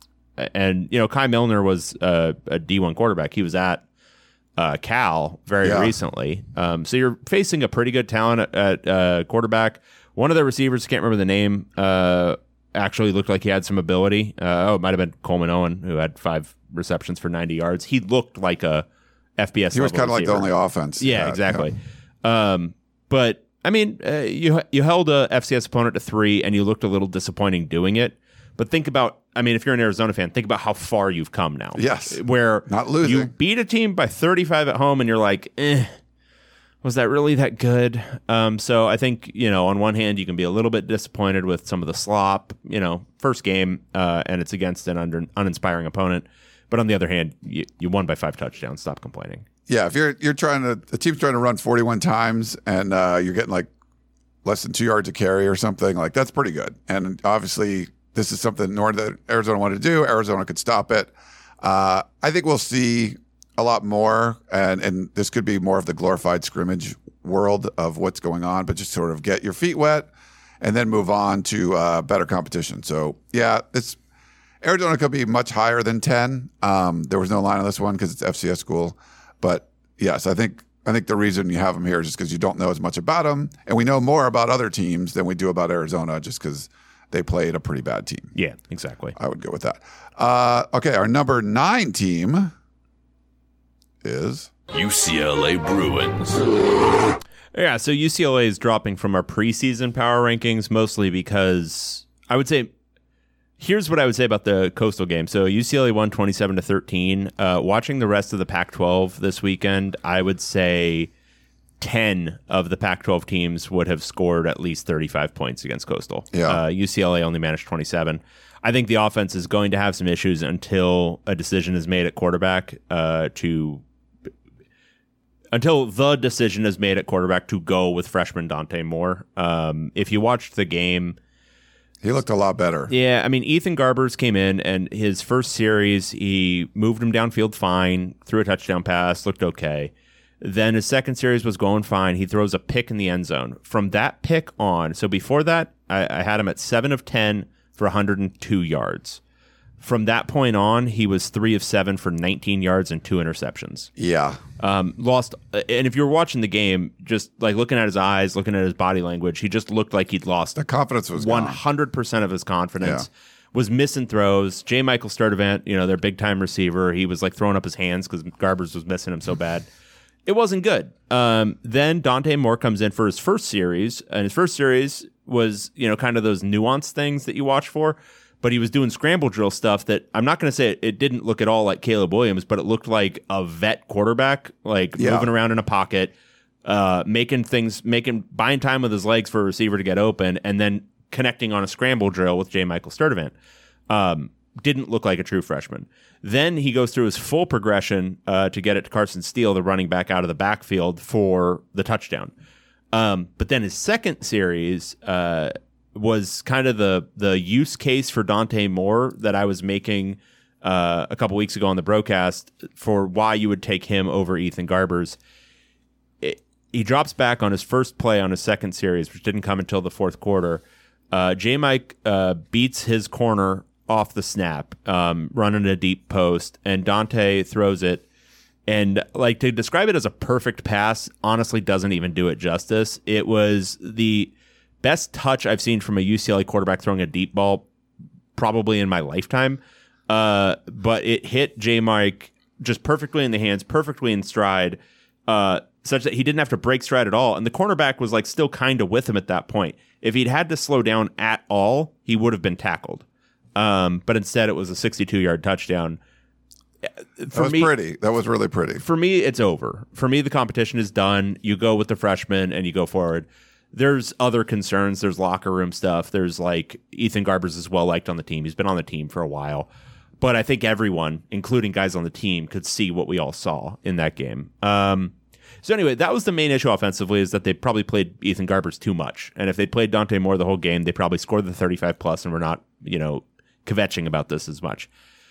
[SPEAKER 1] and, you know, Kai Milner was uh, a D one quarterback. He was at uh, Cal very
[SPEAKER 3] Yeah.
[SPEAKER 1] recently. Um, so you're facing a pretty good talent at, at uh, quarterback. One of their receivers, can't remember the name, uh, actually looked like he had some ability. Uh, oh, it might have been Coleman Owen, who had five receptions for ninety yards. He looked like a F B S.
[SPEAKER 3] He was
[SPEAKER 1] level
[SPEAKER 3] kind of like the
[SPEAKER 1] receiver.
[SPEAKER 3] only offense.
[SPEAKER 1] Yeah, exactly. Um, but I mean, uh, you you held a F C S opponent to three, and you looked a little disappointing doing it. But think about, I mean, if you're an Arizona fan, think about how far you've come now.
[SPEAKER 3] Yes.
[SPEAKER 1] where
[SPEAKER 3] Not losing.
[SPEAKER 1] you beat a team by thirty-five at home, and you're like, eh, was that really that good? Um, so I think, you know, on one hand, you can be a little bit disappointed with some of the slop. You know, first game, uh, and it's against an under, uninspiring opponent. But on the other hand, you, you won by five touchdowns. Stop complaining.
[SPEAKER 3] Yeah, if you're you're trying to the team's trying to run forty-one times and uh, you're getting like less than two yards a carry or something, like that's pretty good. And obviously, this is something Northern Arizona wanted to do. Arizona could stop it. Uh, I think we'll see a lot more, and and this could be more of the glorified scrimmage world of what's going on, but just sort of get your feet wet and then move on to uh, better competition. So yeah, it's. Arizona could be much higher than ten. Um, there was no line on this one because it's F C S school. But yes, I think I think the reason you have them here is just because you don't know as much about them. And we know more about other teams than we do about Arizona just because they played a pretty bad team.
[SPEAKER 1] Yeah, exactly.
[SPEAKER 3] I would go with that. Uh, okay, our number nine team is...
[SPEAKER 4] U C L A Bruins.
[SPEAKER 1] Yeah, so U C L A is dropping from our preseason power rankings mostly because I would say Here's what I would say about the Coastal game. So U C L A won twenty-seven to thirteen. Uh, watching the rest of the Pac twelve this weekend, I would say ten of the Pac twelve teams would have scored at least thirty-five points against Coastal.
[SPEAKER 3] Yeah.
[SPEAKER 1] Uh, U C L A only managed twenty-seven. I think the offense is going to have some issues until a decision is made at quarterback uh, to until the decision is made at quarterback to go with freshman Dante Moore. Um, if you watched the game,
[SPEAKER 3] he looked a lot better.
[SPEAKER 1] yeah, I mean, Ethan Garbers came in, and his first series, he moved him downfield fine, threw a touchdown pass, looked okay. Then his second series was going fine. He throws a pick in the end zone. From that pick on, so before that, I, I had him at seven of ten for one hundred two yards. From that point on, he was three of seven for nineteen yards and two interceptions.
[SPEAKER 3] Yeah.
[SPEAKER 1] Um, lost, and if you were watching the game, just like looking at his eyes, looking at his body language, he just looked like he'd lost
[SPEAKER 3] The confidence was
[SPEAKER 1] one
[SPEAKER 3] gone.
[SPEAKER 1] hundred percent of his confidence.
[SPEAKER 3] Yeah.
[SPEAKER 1] Was missing throws. J. Michael Sturdivant, you know, their big time receiver, he was like throwing up his hands because Garbers was missing him so bad. It wasn't good. Um, then Dante Moore comes in for his first series, and his first series was, you know, kind of those nuanced things that you watch for. But he was doing scramble drill stuff that I'm not going to say it, it didn't look at all like Caleb Williams, but it looked like a vet quarterback, like
[SPEAKER 3] Yeah.
[SPEAKER 1] moving around in a pocket, uh, making things, making buying time with his legs for a receiver to get open, and then connecting on a scramble drill with J. Michael Sturdivant. Um, didn't look like a true freshman. Then he goes through his full progression uh, to get it to Carson Steele, the running back out of the backfield for the touchdown. Um, but then his second series uh, was kind of the the use case for Dante Moore that I was making uh, a couple weeks ago on the broadcast for why you would take him over Ethan Garbers. It, he drops back on his first play on his second series, which didn't come until the fourth quarter. Uh, J. Mike uh, beats his corner off the snap, um, running a deep post, and Dante throws it. And like to describe it as a perfect pass, honestly, doesn't even do it justice. It was the best touch I've seen from a U C L A quarterback throwing a deep ball, probably in my lifetime. Uh, but it hit J. Mike just perfectly in the hands, perfectly in stride, uh, such that he didn't have to break stride at all. And the cornerback was like still kind of with him at that point. If he'd had to slow down at all, he would have been tackled. Um, but instead, it was a sixty-two yard touchdown.
[SPEAKER 3] That
[SPEAKER 1] For
[SPEAKER 3] was
[SPEAKER 1] me,
[SPEAKER 3] pretty. That was really pretty.
[SPEAKER 1] for me, it's over. For me, the competition is done. You go with the freshman and you go forward. There's other concerns. There's locker room stuff. There's like Ethan Garbers is well liked on the team. He's been on the team for a while. But I think everyone, including guys on the team, could see what we all saw in that game. Um, so anyway, that was the main issue offensively, is that they probably played Ethan Garbers too much. And if they played Dante Moore the whole game, they probably scored the thirty-five plus and were not, you know, kvetching about this as much.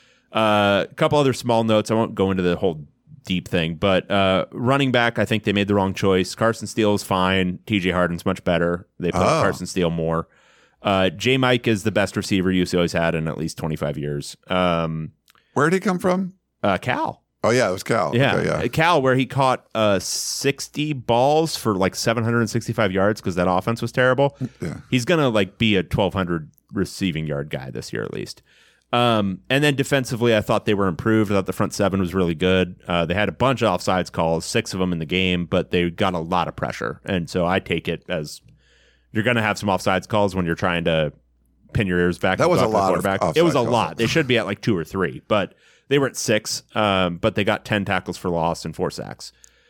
[SPEAKER 1] Uh, a couple other small notes. I won't go into the whole deep thing, but uh, running back, I think they made the wrong choice. Carson Steele is fine. T J Harden's much better. They put
[SPEAKER 3] Oh.
[SPEAKER 1] Carson Steele more. Uh, J. Mike is the best receiver U C L A's had in at least twenty-five years. Um,
[SPEAKER 3] Where did he come from?
[SPEAKER 1] uh, Cal.
[SPEAKER 3] Oh, yeah, it was Cal.
[SPEAKER 1] Yeah.
[SPEAKER 3] Okay, yeah.
[SPEAKER 1] Cal, where he caught uh, sixty balls for like seven hundred sixty-five yards because that offense was terrible.
[SPEAKER 3] Yeah.
[SPEAKER 1] He's going to like be a twelve hundred receiving yard guy this year at least. Um, and then defensively, I thought they were improved. I thought the front seven was really good. Uh, they had a bunch of offsides calls, six of them in the game, but they got a lot of pressure. And so I take it as you're going to have some offsides calls when you're trying to pin your ears back.
[SPEAKER 3] That
[SPEAKER 1] and
[SPEAKER 3] was
[SPEAKER 1] go
[SPEAKER 3] a
[SPEAKER 1] after the
[SPEAKER 3] lot of
[SPEAKER 1] quarterback. It was a
[SPEAKER 3] offside
[SPEAKER 1] lot.
[SPEAKER 3] calls.
[SPEAKER 1] They should be at like two or three, but they were at six. Um, but they got ten tackles for loss and four sacks.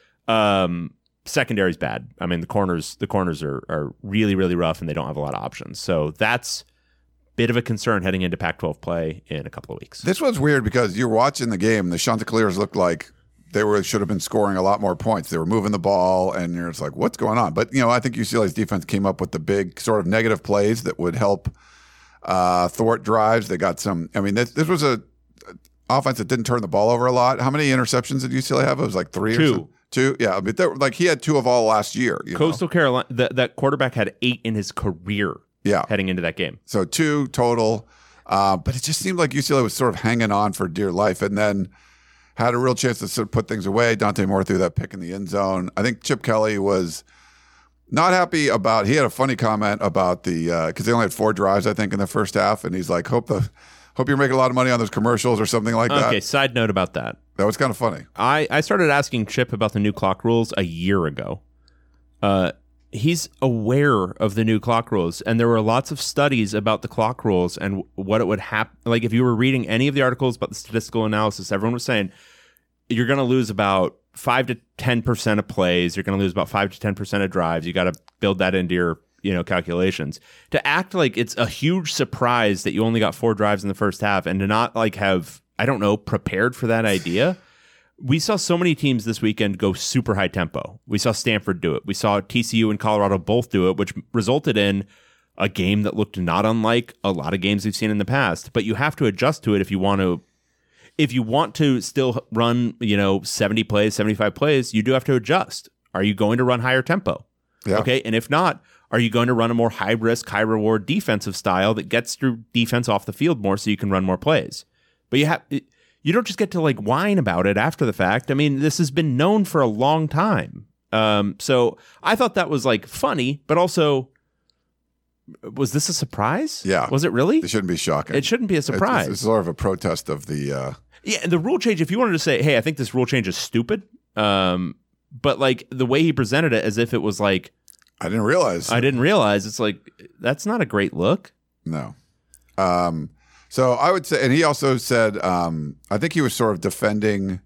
[SPEAKER 1] Um, secondary's bad. I mean, the corners, the corners are are really, really rough, and they don't have a lot of options. So that's bit of a concern heading into Pac twelve play in a couple of weeks.
[SPEAKER 3] This was weird because you're watching the game. The Chanticleers looked like they were should have been scoring a lot more points. They were moving the ball, and you're just like, what's going on? But, you know, I think U C L A's defense came up with the big sort of negative plays that would help uh, thwart drives. They got some – I mean, this, this was a offense that didn't turn the ball over a lot. How many interceptions did U C L A have? It was like three
[SPEAKER 1] Two.
[SPEAKER 3] or something. Two? Yeah. But they were, like he had two of all last year. You know?
[SPEAKER 1] Coastal Carolina, th- that quarterback had eight in his career
[SPEAKER 3] Yeah.
[SPEAKER 1] heading into that game.
[SPEAKER 3] So two total. Uh, but it just seemed like U C L A was sort of hanging on for dear life, and then had a real chance to sort of put things away. Dante Moore threw that pick in the end zone. I think Chip Kelly was not happy about. He had a funny comment about the because they only had four drives, I think, in the first half, and he's like, "Hope the hope you're making a lot of money on those commercials or something like that."
[SPEAKER 1] Okay, side note about that.
[SPEAKER 3] That was kind of funny.
[SPEAKER 1] I, I started asking Chip about the new clock rules a year ago. Uh, he's aware of the new clock rules, and there were lots of studies about the clock rules and what it would happen. Like if you were reading any of the articles about the statistical analysis, everyone was saying you're going to lose about five to ten percent of plays. You're going to lose about five to ten percent of drives. You got to build that into your, you know, calculations. To act like it's a huge surprise that you only got four drives in the first half, and to not like have, I don't know, prepared for that idea. We saw so many teams this weekend go super high tempo. We saw Stanford do it. We saw T C U and Colorado both do it, which resulted in a game that looked not unlike a lot of games we've seen in the past. But you have to adjust to it if you want to. If you want to still run, you know, seventy plays, seventy-five plays, you do have to adjust. Are you going to run higher tempo?
[SPEAKER 3] Yeah.
[SPEAKER 1] Okay, and if not, are you going to run a more high risk, high reward defensive style that gets your defense off the field more so you can run more plays? But you have. You don't just get to like whine about it after the fact. I mean, this has been known for a long time. Um, so I thought that was like funny, but also, was this a surprise?
[SPEAKER 3] Yeah.
[SPEAKER 1] Was it really?
[SPEAKER 3] It shouldn't be shocking.
[SPEAKER 1] It shouldn't be a surprise.
[SPEAKER 3] It's, it's sort of a protest of the. Uh...
[SPEAKER 1] Yeah, and the rule change, if you wanted to say, hey, I think this rule change is stupid, um, but like the way he presented it as if it was like,
[SPEAKER 3] I didn't realize.
[SPEAKER 1] I didn't realize. It's like, that's not a great look.
[SPEAKER 3] No. Um, So I would say, and he also said, um, I think he was sort of defending.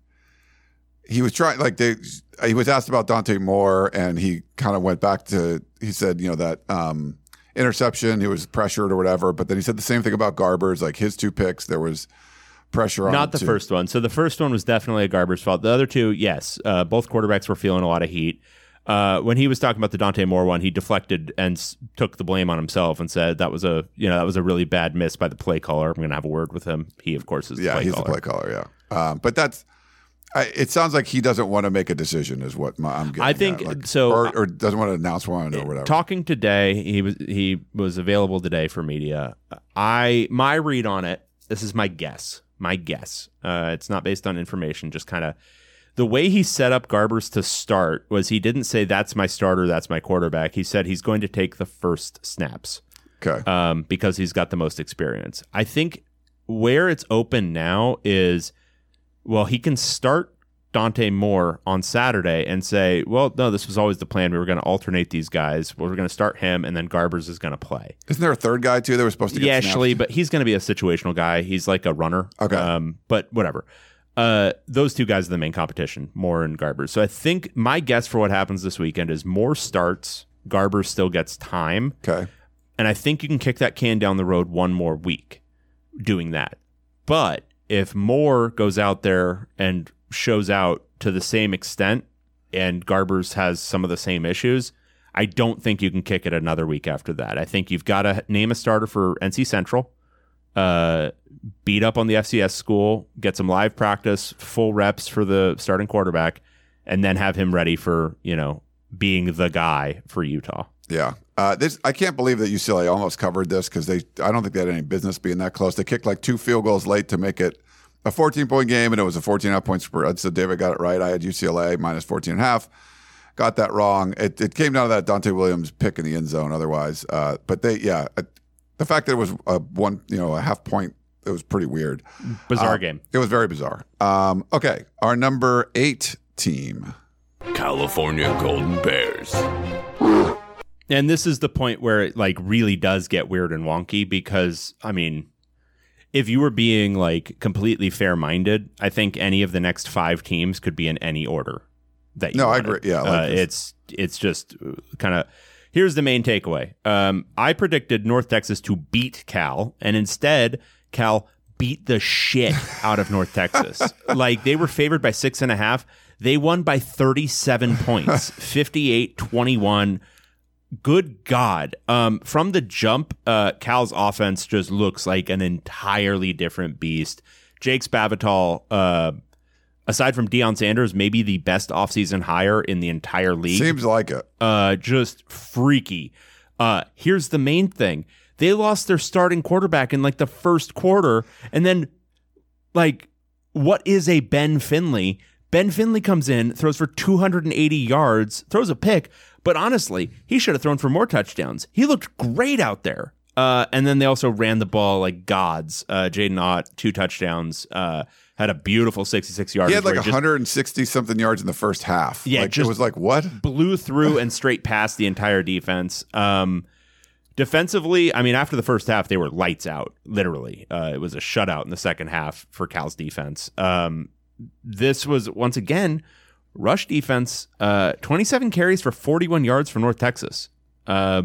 [SPEAKER 3] He was trying, like they, he was asked about Dante Moore, and he kind of went back to. He said, you know, that um, interception, he was pressured or whatever. But then he said the same thing about Garbers, like his two picks, there was pressure on.
[SPEAKER 1] Not the
[SPEAKER 3] too.
[SPEAKER 1] first one. So the first one was definitely a Garber's fault. The other two, yes, uh, both quarterbacks were feeling a lot of heat. Uh, when he was talking about the Dante Moore one, he deflected and s- took the blame on himself and said that was a, you know, that was a really bad miss by the play caller. I'm going to have a word with him. He, of course, is the
[SPEAKER 3] yeah,
[SPEAKER 1] play
[SPEAKER 3] he's
[SPEAKER 1] caller.
[SPEAKER 3] the play caller. Yeah, um, but that's. I, it sounds like he doesn't want to make a decision, is what my, I'm getting.
[SPEAKER 1] I think
[SPEAKER 3] at. Like,
[SPEAKER 1] so,
[SPEAKER 3] or, or doesn't want to announce one or whatever.
[SPEAKER 1] Talking today, he was he was available today for media. I my read on it. This is my guess. My guess. Uh, it's not based on information. Just kind of. The way he set up Garbers to start was he didn't say that's my starter, that's my quarterback. He said he's going to take the first snaps
[SPEAKER 3] Okay.
[SPEAKER 1] um, because he's got the most experience. I think where it's open now is, well, he can start Dante Moore on Saturday and say, well, no, this was always the plan. We were going to alternate these guys. Well, we're going to start him, and then Garbers is going to play.
[SPEAKER 3] Isn't there a third guy, too, that was supposed to get
[SPEAKER 1] Yeah,
[SPEAKER 3] snaps?
[SPEAKER 1] actually, but he's going to be a situational guy. He's like a runner.
[SPEAKER 3] Okay.
[SPEAKER 1] Um, but whatever. Uh, those two guys are the main competition, Moore and Garbers. So I think my guess for what happens this weekend is Moore starts, Garbers still gets time,
[SPEAKER 3] Okay.
[SPEAKER 1] and I think you can kick that can down the road one more week doing that. But if Moore goes out there and shows out to the same extent and Garbers has some of the same issues, I don't think you can kick it another week after that. I think you've got to name a starter for N C Central. Uh, beat up on the F C S school, get some live practice, full reps for the starting quarterback, and then have him ready for, you know, being the guy for Utah.
[SPEAKER 3] Yeah. Uh, this I can't believe that U C L A almost covered this because they I don't think they had any business being that close. They kicked like two field goals late to make it a fourteen-point game, and it was a fourteen and a half point spread. So David got it right. I had U C L A minus fourteen and a half. Got that wrong. It, it came down to that Dante Williams pick in the end zone otherwise. Uh, but they, yeah, the fact that it was a one, you know, a half point, it was pretty weird.
[SPEAKER 1] Bizarre
[SPEAKER 3] uh,
[SPEAKER 1] game.
[SPEAKER 3] It was very bizarre. Um, okay, our number eight team.
[SPEAKER 4] California Golden Bears.
[SPEAKER 1] And this is the point where it like really does get weird and wonky because, I mean, if you were being like completely fair-minded, I think any of the next five teams could be in any order that you
[SPEAKER 3] No, I
[SPEAKER 1] wanted.
[SPEAKER 3] agree. Yeah, I like
[SPEAKER 1] uh,
[SPEAKER 3] this.
[SPEAKER 1] it's it's just kind of. Here's the main takeaway. Um, I predicted North Texas to beat Cal, and instead, Cal beat the shit out of North Texas. Like, they were favored by six and a half. They won by thirty-seven points, fifty-eight twenty-one. Good God. Um, from the jump, uh, Cal's offense just looks like an entirely different beast. Jake Spavital, uh, aside from Deion Sanders, maybe the best offseason hire in the entire league.
[SPEAKER 3] Seems like it.
[SPEAKER 1] Uh, just freaky. Uh, here's the main thing. They lost their starting quarterback in like the first quarter. And then, like, what is a Ben Finley? Ben Finley comes in, throws for two hundred eighty yards, throws a pick. But honestly, he should have thrown for more touchdowns. He looked great out there. Uh, and then they also ran the ball like gods. Uh, Jaden Ott, two touchdowns. Uh, had a beautiful sixty-six yards.
[SPEAKER 3] He had like one hundred sixty something yards in the first half.
[SPEAKER 1] Yeah,
[SPEAKER 3] like,
[SPEAKER 1] just
[SPEAKER 3] it was like, what?
[SPEAKER 1] Blew through and straight past the entire defense. Um, defensively, I mean, after the first half, they were lights out, literally. Uh, it was a shutout in the second half for Cal's defense. Um, this was, once again, rush defense, uh, twenty-seven carries for forty-one yards for North Texas. Uh,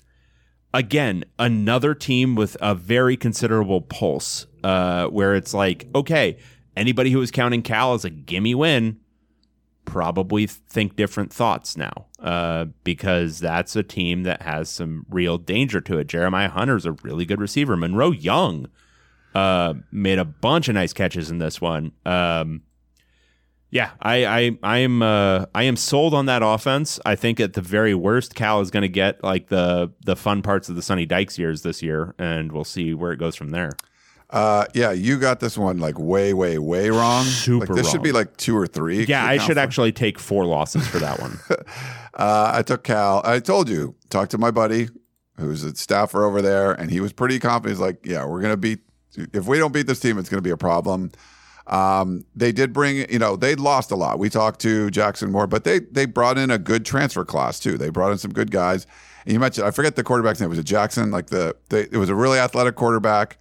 [SPEAKER 1] again, another team with a very considerable pulse, uh, where it's like, okay, anybody who was counting Cal as a gimme win probably think different thoughts now, uh, because that's a team that has some real danger to it. Jeremiah Hunter's a really good receiver. Monroe Young uh, made a bunch of nice catches in this one. Um, yeah, I I I am uh, I am sold on that offense. I think at the very worst, Cal is going to get like the the fun parts of the Sonny Dykes years this year, and we'll see where it goes from there.
[SPEAKER 3] Uh, yeah, you got this one like way, way, way wrong.
[SPEAKER 1] Super
[SPEAKER 3] like, this
[SPEAKER 1] wrong.
[SPEAKER 3] should be like two or three.
[SPEAKER 1] Yeah, I should
[SPEAKER 3] for.
[SPEAKER 1] actually take four losses for that one.
[SPEAKER 3] uh, I took Cal. I told you, talked to my buddy who's a staffer over there, and he was pretty confident. He's like, yeah, we're going to beat, if we don't beat this team, it's going to be a problem. Um, they did bring, you know, they lost a lot. We talked to Jackson Moore, but they they brought in a good transfer class too. They brought in some good guys. And you mentioned, I forget the quarterback's name. Was it Jackson? Like the, they, it was a really athletic quarterback.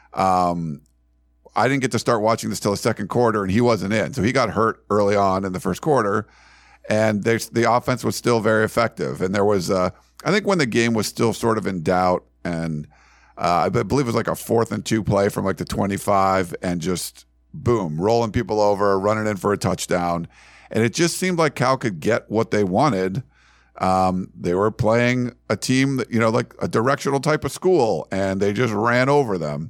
[SPEAKER 3] Um, I didn't get to start watching this till the second quarter, and he wasn't in. So he got hurt early on in the first quarter, and they, the offense was still very effective. And there was, uh, I think when the game was still sort of in doubt, and uh, I believe it was like a fourth and two play from like the twenty-five, and just boom, rolling people over, running in for a touchdown. And it just seemed like Cal could get what they wanted. Um, they were playing a team that, you know, like a directional type of school, and they just ran over them.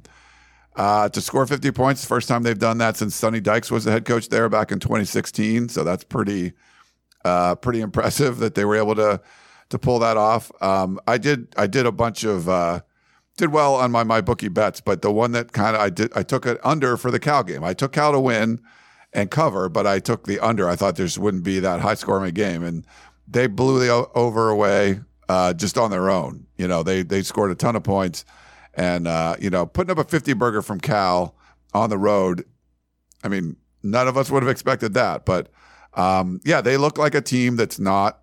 [SPEAKER 3] Uh, to score fifty points, first time they've done that since Sonny Dykes was the head coach there back in twenty sixteen. So that's pretty, uh, pretty impressive that they were able to to pull that off. Um, I did I did a bunch of uh, did well on my my bookie bets, but the one that kind of I did I took it under for the Cal game. I took Cal to win and cover, but I took the under. I thought this wouldn't be that high scoring game, and they blew the o- over away uh, just on their own. You know, they they scored a ton of points. And, uh, you know, putting up a fifty burger from Cal on the road, I mean, none of us would have expected that. But, um, yeah, they look like a team that's not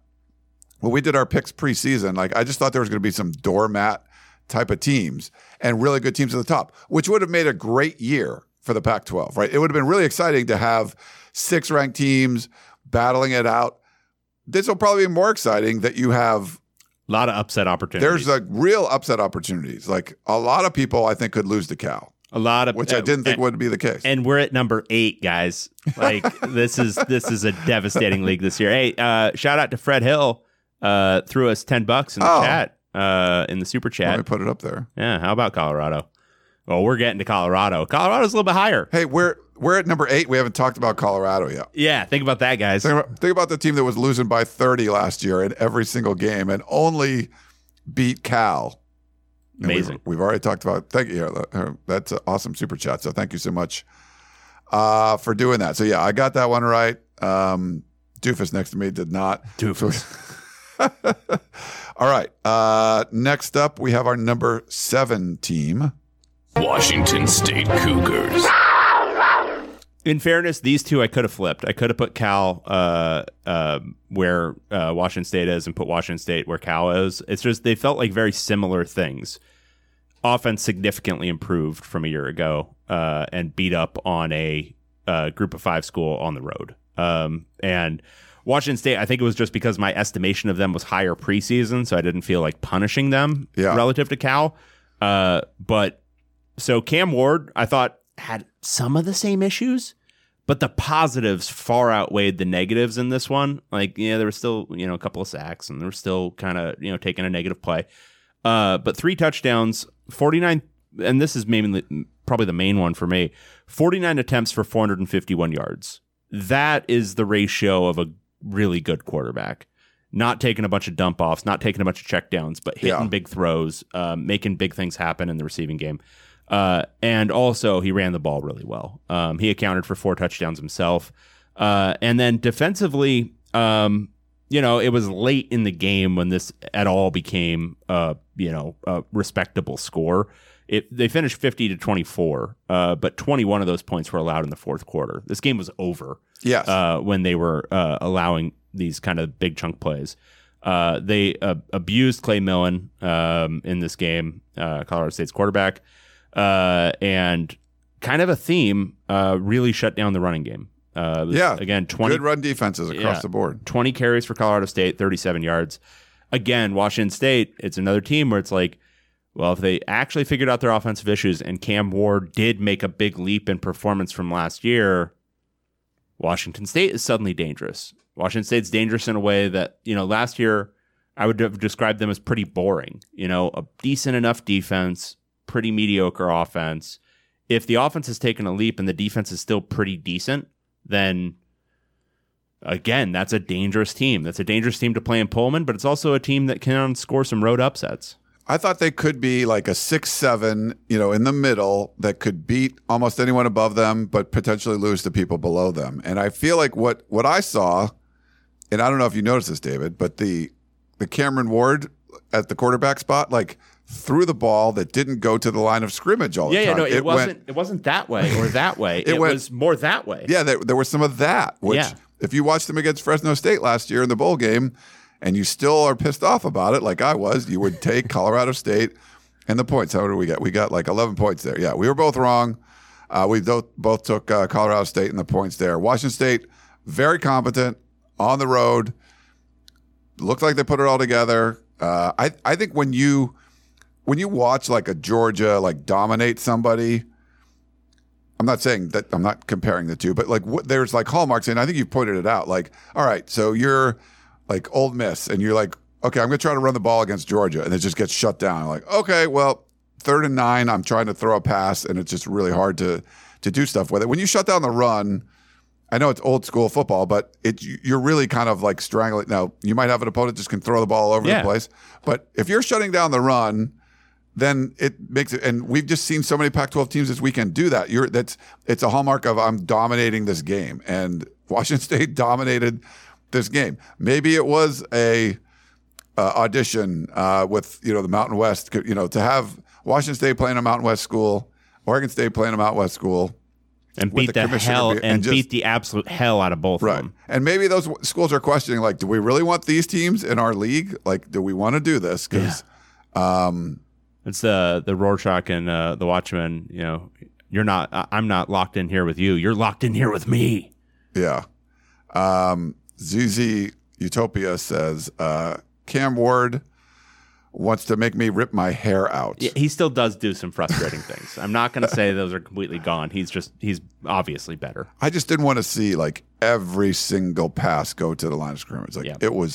[SPEAKER 3] – when we did our picks preseason, like I just thought there was going to be some doormat type of teams and really good teams at the top, which would have made a great year for the Pac twelve, right? It would have been really exciting to have six ranked teams battling it out. This will probably be more exciting that you have –
[SPEAKER 1] a lot of upset opportunities.
[SPEAKER 3] There's like real upset opportunities. Like a lot of people, I think, could lose to Cal.
[SPEAKER 1] A lot of
[SPEAKER 3] which uh, I didn't think
[SPEAKER 1] and,
[SPEAKER 3] would be the case.
[SPEAKER 1] And we're at number eight, guys. Like this is this is a devastating league this year. Hey, uh, shout out to Fred Hill. Uh, threw us ten bucks in the
[SPEAKER 3] oh.
[SPEAKER 1] chat. Uh, in the super chat.
[SPEAKER 3] Let me put it up there.
[SPEAKER 1] Yeah. How about Colorado? Well, we're getting to Colorado. Colorado's a little bit higher.
[SPEAKER 3] Hey, we're we're at number eight. We haven't talked about Colorado yet.
[SPEAKER 1] Yeah, think about that, guys.
[SPEAKER 3] Think about, think about the team that was losing by thirty last year in every single game and only beat Cal. And
[SPEAKER 1] Amazing.
[SPEAKER 3] We've, we've already talked about. Thank you. That's an awesome super chat. So thank you so much uh, for doing that. So yeah, I got that one right. Um, Doofus next to me did not.
[SPEAKER 1] Doofus.
[SPEAKER 3] All right. Uh, next up, we have our number seven team.
[SPEAKER 4] Washington State Cougars.
[SPEAKER 1] In fairness, these two I could have flipped. I could have put Cal uh, uh, where uh, Washington State is and put Washington State where Cal is. It's just they felt like very similar things. Offense significantly improved from a year ago uh, and beat up on a uh, group of five school on the road. Um, and Washington State, I think it was just because my estimation of them was higher preseason, so I didn't feel like punishing them
[SPEAKER 3] yeah.
[SPEAKER 1] relative to Cal. Uh, but so Cam Ward, I thought, had some of the same issues, but the positives far outweighed the negatives in this one. Like, yeah, there was still, you know, a couple of sacks and there was still kind of, you know, taking a negative play. Uh, but three touchdowns, forty-nine, and this is mainly probably the main one for me, forty-nine attempts for four hundred fifty-one yards. That is the ratio of a really good quarterback. Not taking a bunch of dump offs, not taking a bunch of checkdowns, but hitting
[SPEAKER 3] yeah.
[SPEAKER 1] big throws, um, making big things happen in the receiving game. Uh, and also, he ran the ball really well. Um, he accounted for four touchdowns himself. Uh, and then defensively, um, you know, it was late in the game when this at all became, uh, you know, a respectable score. It, they finished fifty to twenty-four, uh, but twenty-one of those points were allowed in the fourth quarter. This game was over.
[SPEAKER 3] Yes.
[SPEAKER 1] Uh, when they were uh, allowing these kind of big chunk plays. Uh, they uh, abused Clay Millen um, in this game, uh, Colorado State's quarterback, uh, and kind of a theme, uh, really shut down the running game. Uh, was,
[SPEAKER 3] yeah.
[SPEAKER 1] Again, twenty
[SPEAKER 3] good run defenses across
[SPEAKER 1] yeah,
[SPEAKER 3] the board.
[SPEAKER 1] twenty carries for Colorado State, thirty-seven yards. Again, Washington State, it's another team where it's like, well, if they actually figured out their offensive issues and Cam Ward did make a big leap in performance from last year, Washington State is suddenly dangerous. Washington State's dangerous in a way that, you know, last year I would have described them as pretty boring. You know, a decent enough defense, pretty mediocre offense. If the offense has taken a leap and the defense is still pretty decent, then again, that's a dangerous team. That's a dangerous team to play in Pullman, but it's also a team that can score some road upsets.
[SPEAKER 3] I thought they could be like a six seven, you know, in the middle that could beat almost anyone above them, but potentially lose to people below them. And I feel like what what I saw, and I don't know if you noticed this, David, but the the Cameron Ward at the quarterback spot, like threw the ball that didn't go to the line of scrimmage all the
[SPEAKER 1] yeah,
[SPEAKER 3] time.
[SPEAKER 1] Yeah, no, it, it wasn't.
[SPEAKER 3] Went,
[SPEAKER 1] it wasn't that way or that way. it, it
[SPEAKER 3] went,
[SPEAKER 1] was more that way.
[SPEAKER 3] Yeah, there, there was some of that. Which,
[SPEAKER 1] yeah.
[SPEAKER 3] if you watched them against Fresno State last year in the bowl game, and you still are pissed off about it, like I was, you would take Colorado State and the points. How did we get? We got like eleven points there. Yeah, we were both wrong. Uh, we both both took uh, Colorado State and the points there. Washington State, very competent on the road. Looked like they put it all together. Uh, I I think when you when you watch like a Georgia like dominate somebody, I'm not saying that I'm not comparing the two, but like what, there's like hallmarks, and I think you've pointed it out. Like, all right, so you're like Ole Miss, and you're like, okay, I'm going to try to run the ball against Georgia, and it just gets shut down. Like, okay, well, third and nine, I'm trying to throw a pass, and it's just really hard to to do stuff with it. When you shut down the run, I know it's old school football, but it you're really kind of like strangling. Now, you might have an opponent just can throw the ball all over
[SPEAKER 1] yeah.
[SPEAKER 3] the place, but if you're shutting down the run, then it makes it. And we've just seen so many Pac twelve teams this weekend do that. You're that's it's a hallmark of I'm dominating this game, and Washington State dominated this game. Maybe it was a uh, audition uh, with you know the Mountain West. You know to have Washington State playing a Mountain West school, Oregon State playing a Mountain West school.
[SPEAKER 1] And beat the, the hell be, and, and just, beat the absolute hell out of both
[SPEAKER 3] right.
[SPEAKER 1] of them.
[SPEAKER 3] And maybe those schools are questioning, like, do we really want these teams in our league? Like, do we want to do this? Because yeah. um,
[SPEAKER 1] it's the the Rorschach and uh, the Watchmen. You know, you're not. I'm not locked in here with you. You're locked in here with me.
[SPEAKER 3] Yeah. Um, Z Z Utopia says uh, Cam Ward wants to make me rip my hair out.
[SPEAKER 1] Yeah, he still does do some frustrating things. I'm not going to say those are completely gone. He's just he's obviously better.
[SPEAKER 3] I just didn't want to see like every single pass go to the line of scrimmage. Like yeah. It was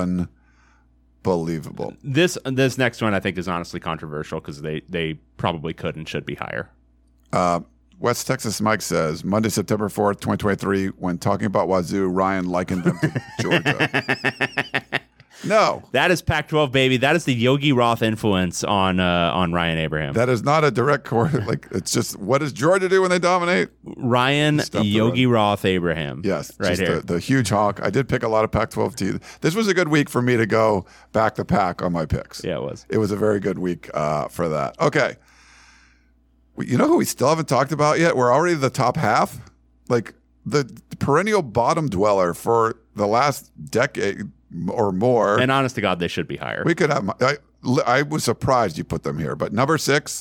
[SPEAKER 3] unbelievable.
[SPEAKER 1] This this next one I think is honestly controversial because they they probably could and should be higher.
[SPEAKER 3] Uh, West Texas Mike says Monday, September fourth, twenty twenty-three, when talking about Wazoo, Ryan likened them to Georgia. No,
[SPEAKER 1] that is Pac twelve, baby. That is the Yogi Roth influence on uh, on Ryan Abraham.
[SPEAKER 3] That is not a direct core. Like it's just what does Georgia do when they dominate?
[SPEAKER 1] Ryan Yogi Roth Abraham.
[SPEAKER 3] Yes,
[SPEAKER 1] right
[SPEAKER 3] just
[SPEAKER 1] here.
[SPEAKER 3] The, the huge honk. I did pick a lot of Pac twelve teams. This was a good week for me to go back the pack on my picks.
[SPEAKER 1] Yeah, it was.
[SPEAKER 3] It was a very good week uh, for that. Okay, you know who we still haven't talked about yet? We're already the top half. Like the perennial bottom dweller for the last decade or more.
[SPEAKER 1] And honest to God, they should be higher.
[SPEAKER 3] We could have. I, I was surprised you put them here, but number six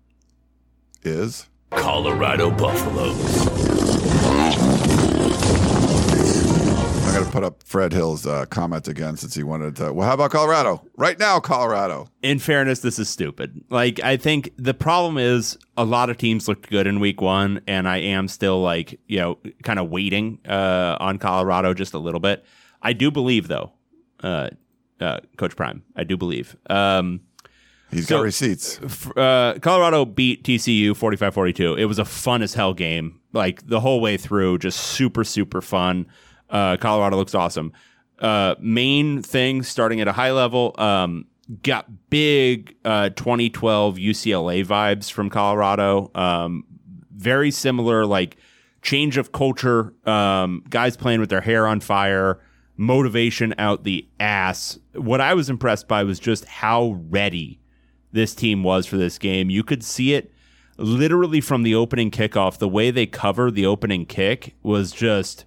[SPEAKER 3] is
[SPEAKER 4] Colorado Buffaloes.
[SPEAKER 3] I'm going to put up Fred Hill's uh, comment again since he wanted to. Well, how about Colorado? Right now, Colorado.
[SPEAKER 1] In fairness, this is stupid. Like, I think the problem is a lot of teams looked good in week one, and I am still like, you know, kind of waiting uh, on Colorado just a little bit. I do believe, though, uh, uh, Coach Prime, I do believe. Um,
[SPEAKER 3] He's
[SPEAKER 1] so,
[SPEAKER 3] got receipts.
[SPEAKER 1] F- uh, Colorado beat T C U forty-five forty-two. It was a fun as hell game, like the whole way through, just super, super fun. Uh, Colorado looks awesome. Uh, main thing, starting at a high level, um, got big uh, twenty twelve U C L A vibes from Colorado. Um, very similar, like change of culture, um, guys playing with their hair on fire, motivation out the ass. What I was impressed by was just how ready this team was for this game. You could see it literally from the opening kickoff. The way they covered the opening kick was just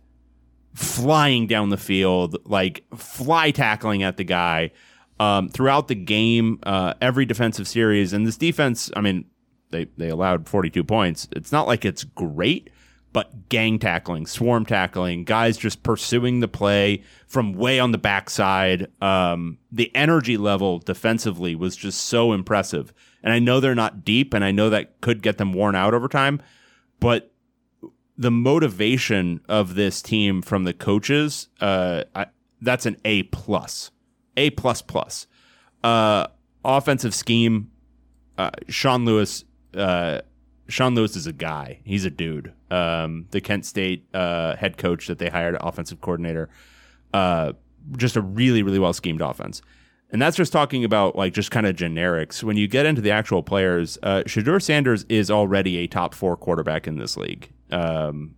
[SPEAKER 1] flying down the field, like fly tackling at the guy. Um, throughout the game, uh, every defensive series, and this defense, I mean, they, they allowed forty-two points. It's not like it's great, but gang tackling, swarm tackling, guys just pursuing the play from way on the backside. Um, the energy level defensively was just so impressive. And I know they're not deep, and I know that could get them worn out over time, but the motivation of this team from the coaches, uh, I, that's an A plus. A plus plus. Uh, offensive scheme. Uh, Sean Lewis. Uh, Sean Lewis is a guy. He's a dude. Um, the Kent State uh, head coach that they hired, offensive coordinator. Uh, just a really, really well schemed offense. And that's just talking about like just kind of generics. When you get into the actual players, uh, Shedeur Sanders is already a top four quarterback in this league. Um,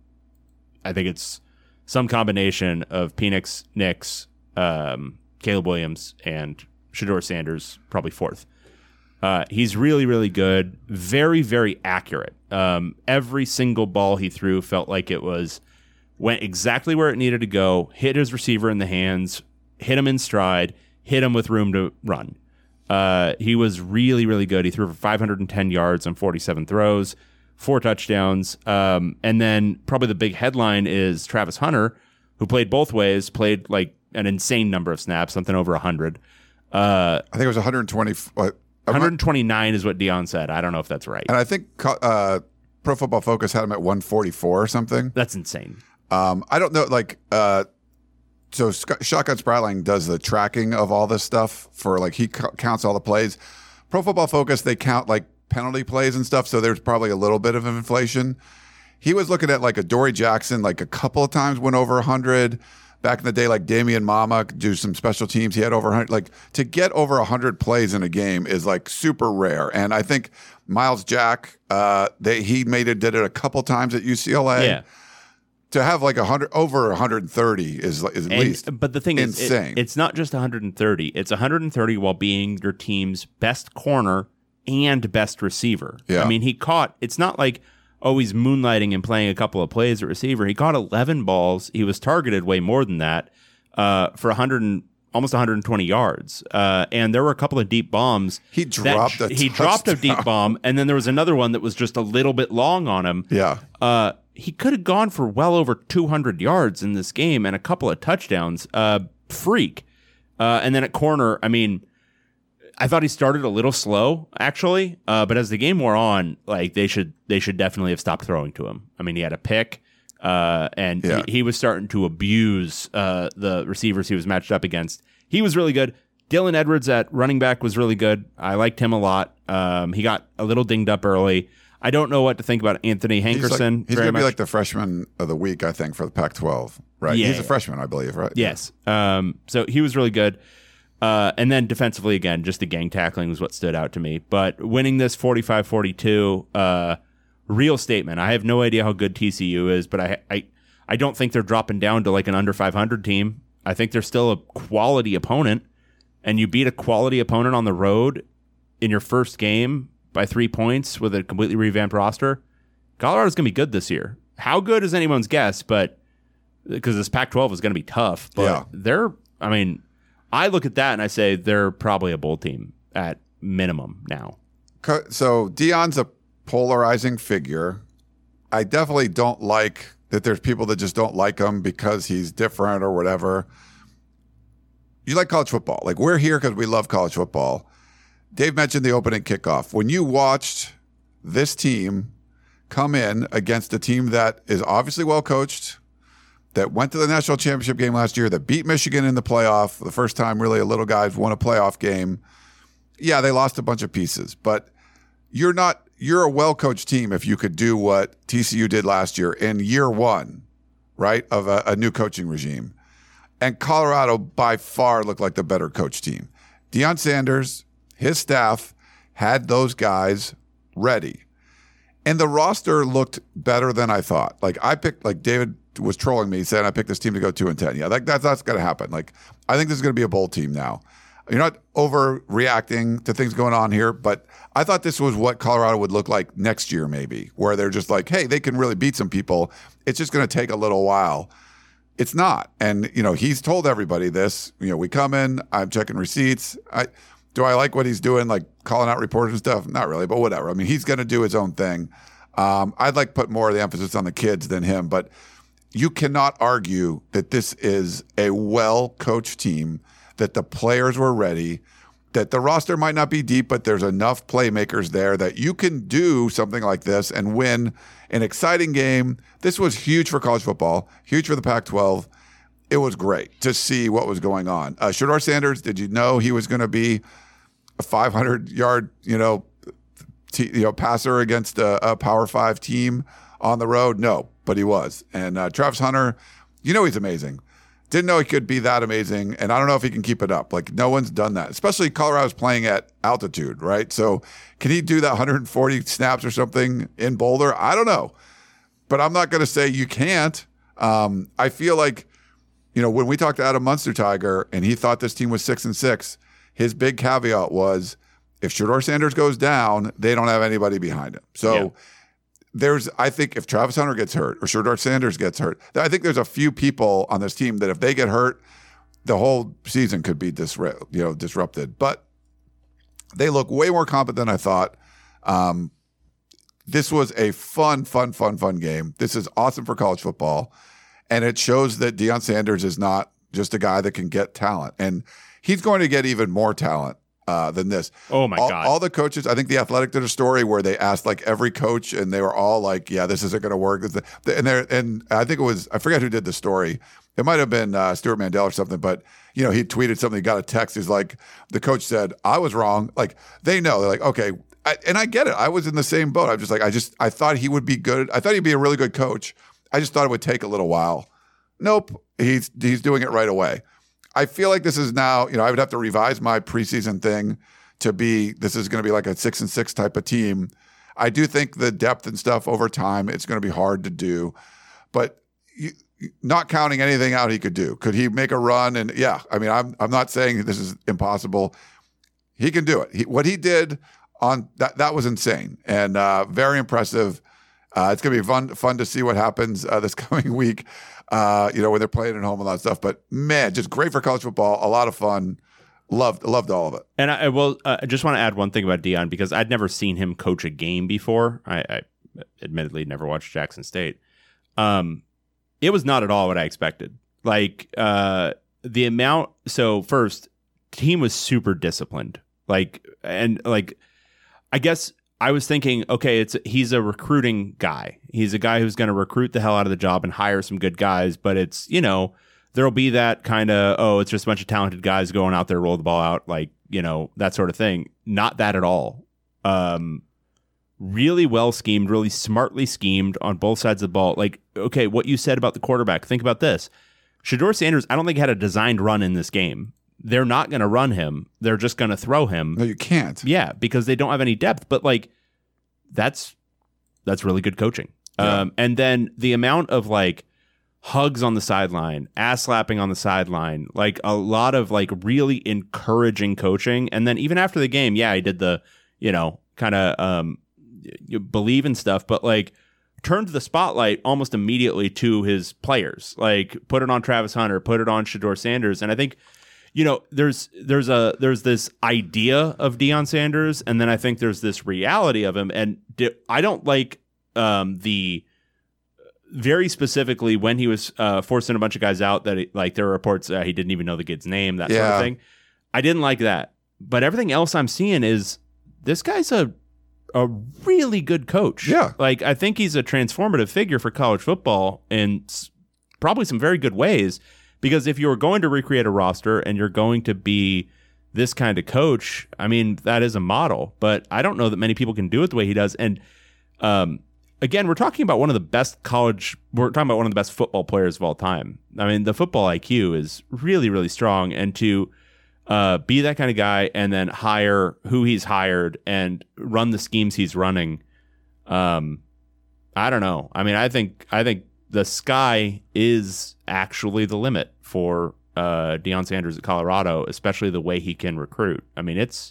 [SPEAKER 1] I think it's some combination of Penix, Nix, um, Caleb Williams, and Shedeur Sanders, probably fourth. Uh, he's really, really good. Very, very accurate. Um, every single ball he threw felt like it was went exactly where it needed to go, hit his receiver in the hands, hit him in stride, hit him with room to run. Uh, he was really, really good. He threw for five hundred ten yards on forty-seven throws, four touchdowns. Um, and then probably the big headline is Travis Hunter, who played both ways, played like an insane number of snaps, something over one hundred. Uh,
[SPEAKER 3] I think it was one hundred twenty. What,
[SPEAKER 1] one hundred twenty-nine is what Dion said. I don't know if that's right.
[SPEAKER 3] And I think uh, Pro Football Focus had him at one forty-four or something.
[SPEAKER 1] That's insane.
[SPEAKER 3] Um, I don't know. Like, uh, so Sc- Shotgun Spratling does the tracking of all this stuff for like he c- counts all the plays. Pro Football Focus, they count like penalty plays and stuff. So there's probably a little bit of inflation. He was looking at like a Dory Jackson, like a couple of times went over one hundred. Back in the day, like Damian Mama, do some special teams. He had over one hundred. Like to get over one hundred plays in a game is like super rare. And I think Miles Jack, uh, they he made it, did it a couple times at U C L A.
[SPEAKER 1] Yeah.
[SPEAKER 3] To have like a hundred over one hundred thirty is is at
[SPEAKER 1] And,
[SPEAKER 3] least.
[SPEAKER 1] But the thing
[SPEAKER 3] insane.
[SPEAKER 1] is, it, it's not just one hundred thirty. It's one hundred thirty while being your team's best corner and best receiver.
[SPEAKER 3] Yeah.
[SPEAKER 1] I mean, he caught. It's not like, oh, he's moonlighting and playing a couple of plays at receiver. He caught eleven balls. He was targeted way more than that uh, for one hundred and, almost one hundred twenty yards. Uh, and there were a couple of deep bombs.
[SPEAKER 3] He dropped
[SPEAKER 1] that,
[SPEAKER 3] a
[SPEAKER 1] He dropped a
[SPEAKER 3] touchdown.
[SPEAKER 1] deep bomb, and then there was another one that was just a little bit long on him.
[SPEAKER 3] Yeah.
[SPEAKER 1] Uh, he could have gone for well over two hundred yards in this game and a couple of touchdowns. Uh, freak. Uh, and then at corner, I mean, I thought he started a little slow, actually, uh, but as the game wore on, like they should they should definitely have stopped throwing to him. I mean, he had a pick, uh, and
[SPEAKER 3] Yeah.
[SPEAKER 1] he, he was starting to abuse uh, the receivers he was matched up against. He was really good. Dylan Edwards at running back was really good. I liked him a lot. Um, he got a little dinged up early. I don't know what to think about Anthony
[SPEAKER 3] He's, like,
[SPEAKER 1] Hankerson.
[SPEAKER 3] he's
[SPEAKER 1] very
[SPEAKER 3] going to be
[SPEAKER 1] much.
[SPEAKER 3] like the freshman of the week, I think, for the Pac twelve, right?
[SPEAKER 1] Yeah,
[SPEAKER 3] he's a
[SPEAKER 1] yeah.
[SPEAKER 3] freshman, I believe, right?
[SPEAKER 1] Yes. Um, so he was really good. Uh, and then defensively, again, just the gang tackling was what stood out to me. But winning this forty-five forty-two, uh, real statement. I have no idea how good T C U is, but I, I, I don't think they're dropping down to like an under five hundred team. I think they're still a quality opponent. And you beat a quality opponent on the road in your first game by three points with a completely revamped roster. Colorado's going to be good this year. How good is anyone's guess, but because this Pac twelve is going to be tough. But
[SPEAKER 3] Yeah.
[SPEAKER 1] they're, I mean, I look at that and I say they're probably a bowl team at minimum now.
[SPEAKER 3] Co- So Dion's a polarizing figure. I definitely don't like that there's people that just don't like him because he's different or whatever. You like college football. Like we're here because we love college football. Dave mentioned the opening kickoff. When you watched this team come in against a team that is obviously well coached, that went to the national championship game last year, that beat Michigan in the playoff for the first time, really a little guys won a playoff game. Yeah, they lost a bunch of pieces, but you're not, you're a well-coached team if you could do what T C U did last year in year one, right, of a, a new coaching regime. And Colorado by far looked like the better coach team. Deion Sanders, his staff had those guys ready. And the roster looked better than I thought. Like I picked, like David was trolling me saying I picked this team to go two and ten. Yeah, like that's that's going to happen. Like I think this is going to be a bowl team now. you're not overreacting to things going on here, but I thought this was what Colorado would look like next year, maybe, where they're just like, hey, they can really beat some people. It's just going to take a little while. It's not. And, you know, he's told everybody this. You know, we come in, I'm checking receipts. I do I like what he's doing, like calling out reporters and stuff? Not really, but whatever. I mean, he's going to do his own thing. Um, I'd like to put more of the emphasis on the kids than him, but you cannot argue that this is a well-coached team, that the players were ready, that the roster might not be deep, but there's enough playmakers there that you can do something like this and win an exciting game. This was huge for college football, huge for the Pac twelve. It was great to see what was going on. Uh, Shedeur Sanders, did you know he was going to be a five hundred yard, you know, t- you know, passer against a, a Power Five team on the road? No, but he was. And uh, Travis Hunter, you know, he's amazing. Didn't know he could be that amazing, and I don't know if he can keep it up. Like, no one's done that, especially Colorado's playing at altitude, right? So can he do that one hundred forty snaps or something in Boulder? I don't know, but I'm not going to say you can't. Um, I feel like, you know, when we talked to Adam Munster-Tiger and he thought this team was six and six, his big caveat was if Shedeur Sanders goes down, they don't have anybody behind him. So yeah. There's, I think if Travis Hunter gets hurt or Shedeur Sanders gets hurt, I think there's a few people on this team that if they get hurt, the whole season could be disru- you know, disrupted. But they look way more competent than I thought. Um, this was a fun, fun, fun, fun game. This is awesome for college football. And it shows that Deion Sanders is not just a guy that can get talent. And he's going to get even more talent Uh, than this.
[SPEAKER 1] Oh my
[SPEAKER 3] all,
[SPEAKER 1] God.
[SPEAKER 3] All the coaches, I think The Athletic did a story where they asked like every coach and they were all like, yeah, this isn't going to work. And they and I think it was, I forget who did the story. It might have been uh, Stuart Mandel or something, but you know, he tweeted something, he got a text. He's like, the coach said, I was wrong. Like they know, they're like, okay. I, and I get it. I was in the same boat. I'm just like, I just, I thought he would be good. I thought he'd be a really good coach. I just thought it would take a little while. Nope. He's, he's doing it right away. I feel like this is now, you know, I would have to revise my preseason thing to be, this is going to be like a six and six type of team. I do think the depth and stuff over time, it's going to be hard to do, but you, not counting anything out he could do. Could he make a run? And yeah, I mean, I'm, I'm not saying this is impossible. He can do it. He, what he did on that, that was insane and uh, very impressive. Uh, it's going to be fun, fun to see what happens uh, this coming week. Uh, you know, when they're playing at home and all that stuff. But man, just great for college football. A lot of fun. Loved, loved all of it.
[SPEAKER 1] And I will. Uh, I just want to add one thing about Deion because I'd never seen him coach a game before. I, I admittedly never watched Jackson State. Um, it was not at all what I expected. Like uh, the amount. So first, team was super disciplined. Like and like, I guess. I was thinking, okay, it's he's a recruiting guy. He's a guy who's going to recruit the hell out of the job and hire some good guys. But it's, you know, there'll be that kind of, oh, it's just a bunch of talented guys going out there, roll the ball out, like, you know, that sort of thing. Not that at all. Um, really well schemed, really smartly schemed on both sides of the ball. Like, okay, what you said about the quarterback, think about this. Shedeur Sanders, I don't think had a designed run in this game. They're not going to run him. They're just going to throw him.
[SPEAKER 3] No, you can't.
[SPEAKER 1] Yeah, because they don't have any depth. But like, that's that's really good coaching. Yeah. Um, and then the amount of like hugs on the sideline, ass slapping on the sideline, like a lot of like really encouraging coaching. And then even after the game, yeah, he did the, you know, kind of um, you believe in stuff, but like turned the spotlight almost immediately to his players. Like put it on Travis Hunter, put it on Shedeur Sanders, and I think. You know, there's there's a there's this idea of Deion Sanders, and then I think there's this reality of him. And di- I don't like um, the very specifically when he was uh, forcing a bunch of guys out that he, like there were reports uh, he didn't even know the kid's name, that
[SPEAKER 3] yeah.
[SPEAKER 1] sort of thing. I didn't like that, but everything else I'm seeing is this guy's a a really good coach.
[SPEAKER 3] Yeah,
[SPEAKER 1] like I think he's a transformative figure for college football in s- probably some very good ways. Because if you're going to recreate a roster and you're going to be this kind of coach, I mean, that is a model. But I don't know that many people can do it the way he does. And um, again, we're talking about one of the best college, we're talking about one of the best football players of all time. I mean, the football I Q is really, really strong. And to uh, be that kind of guy and then hire who he's hired and run the schemes he's running, um, I don't know. I mean, I think I think the sky is actually the limit for uh, Deion Sanders at Colorado, especially the way he can recruit. I mean, it's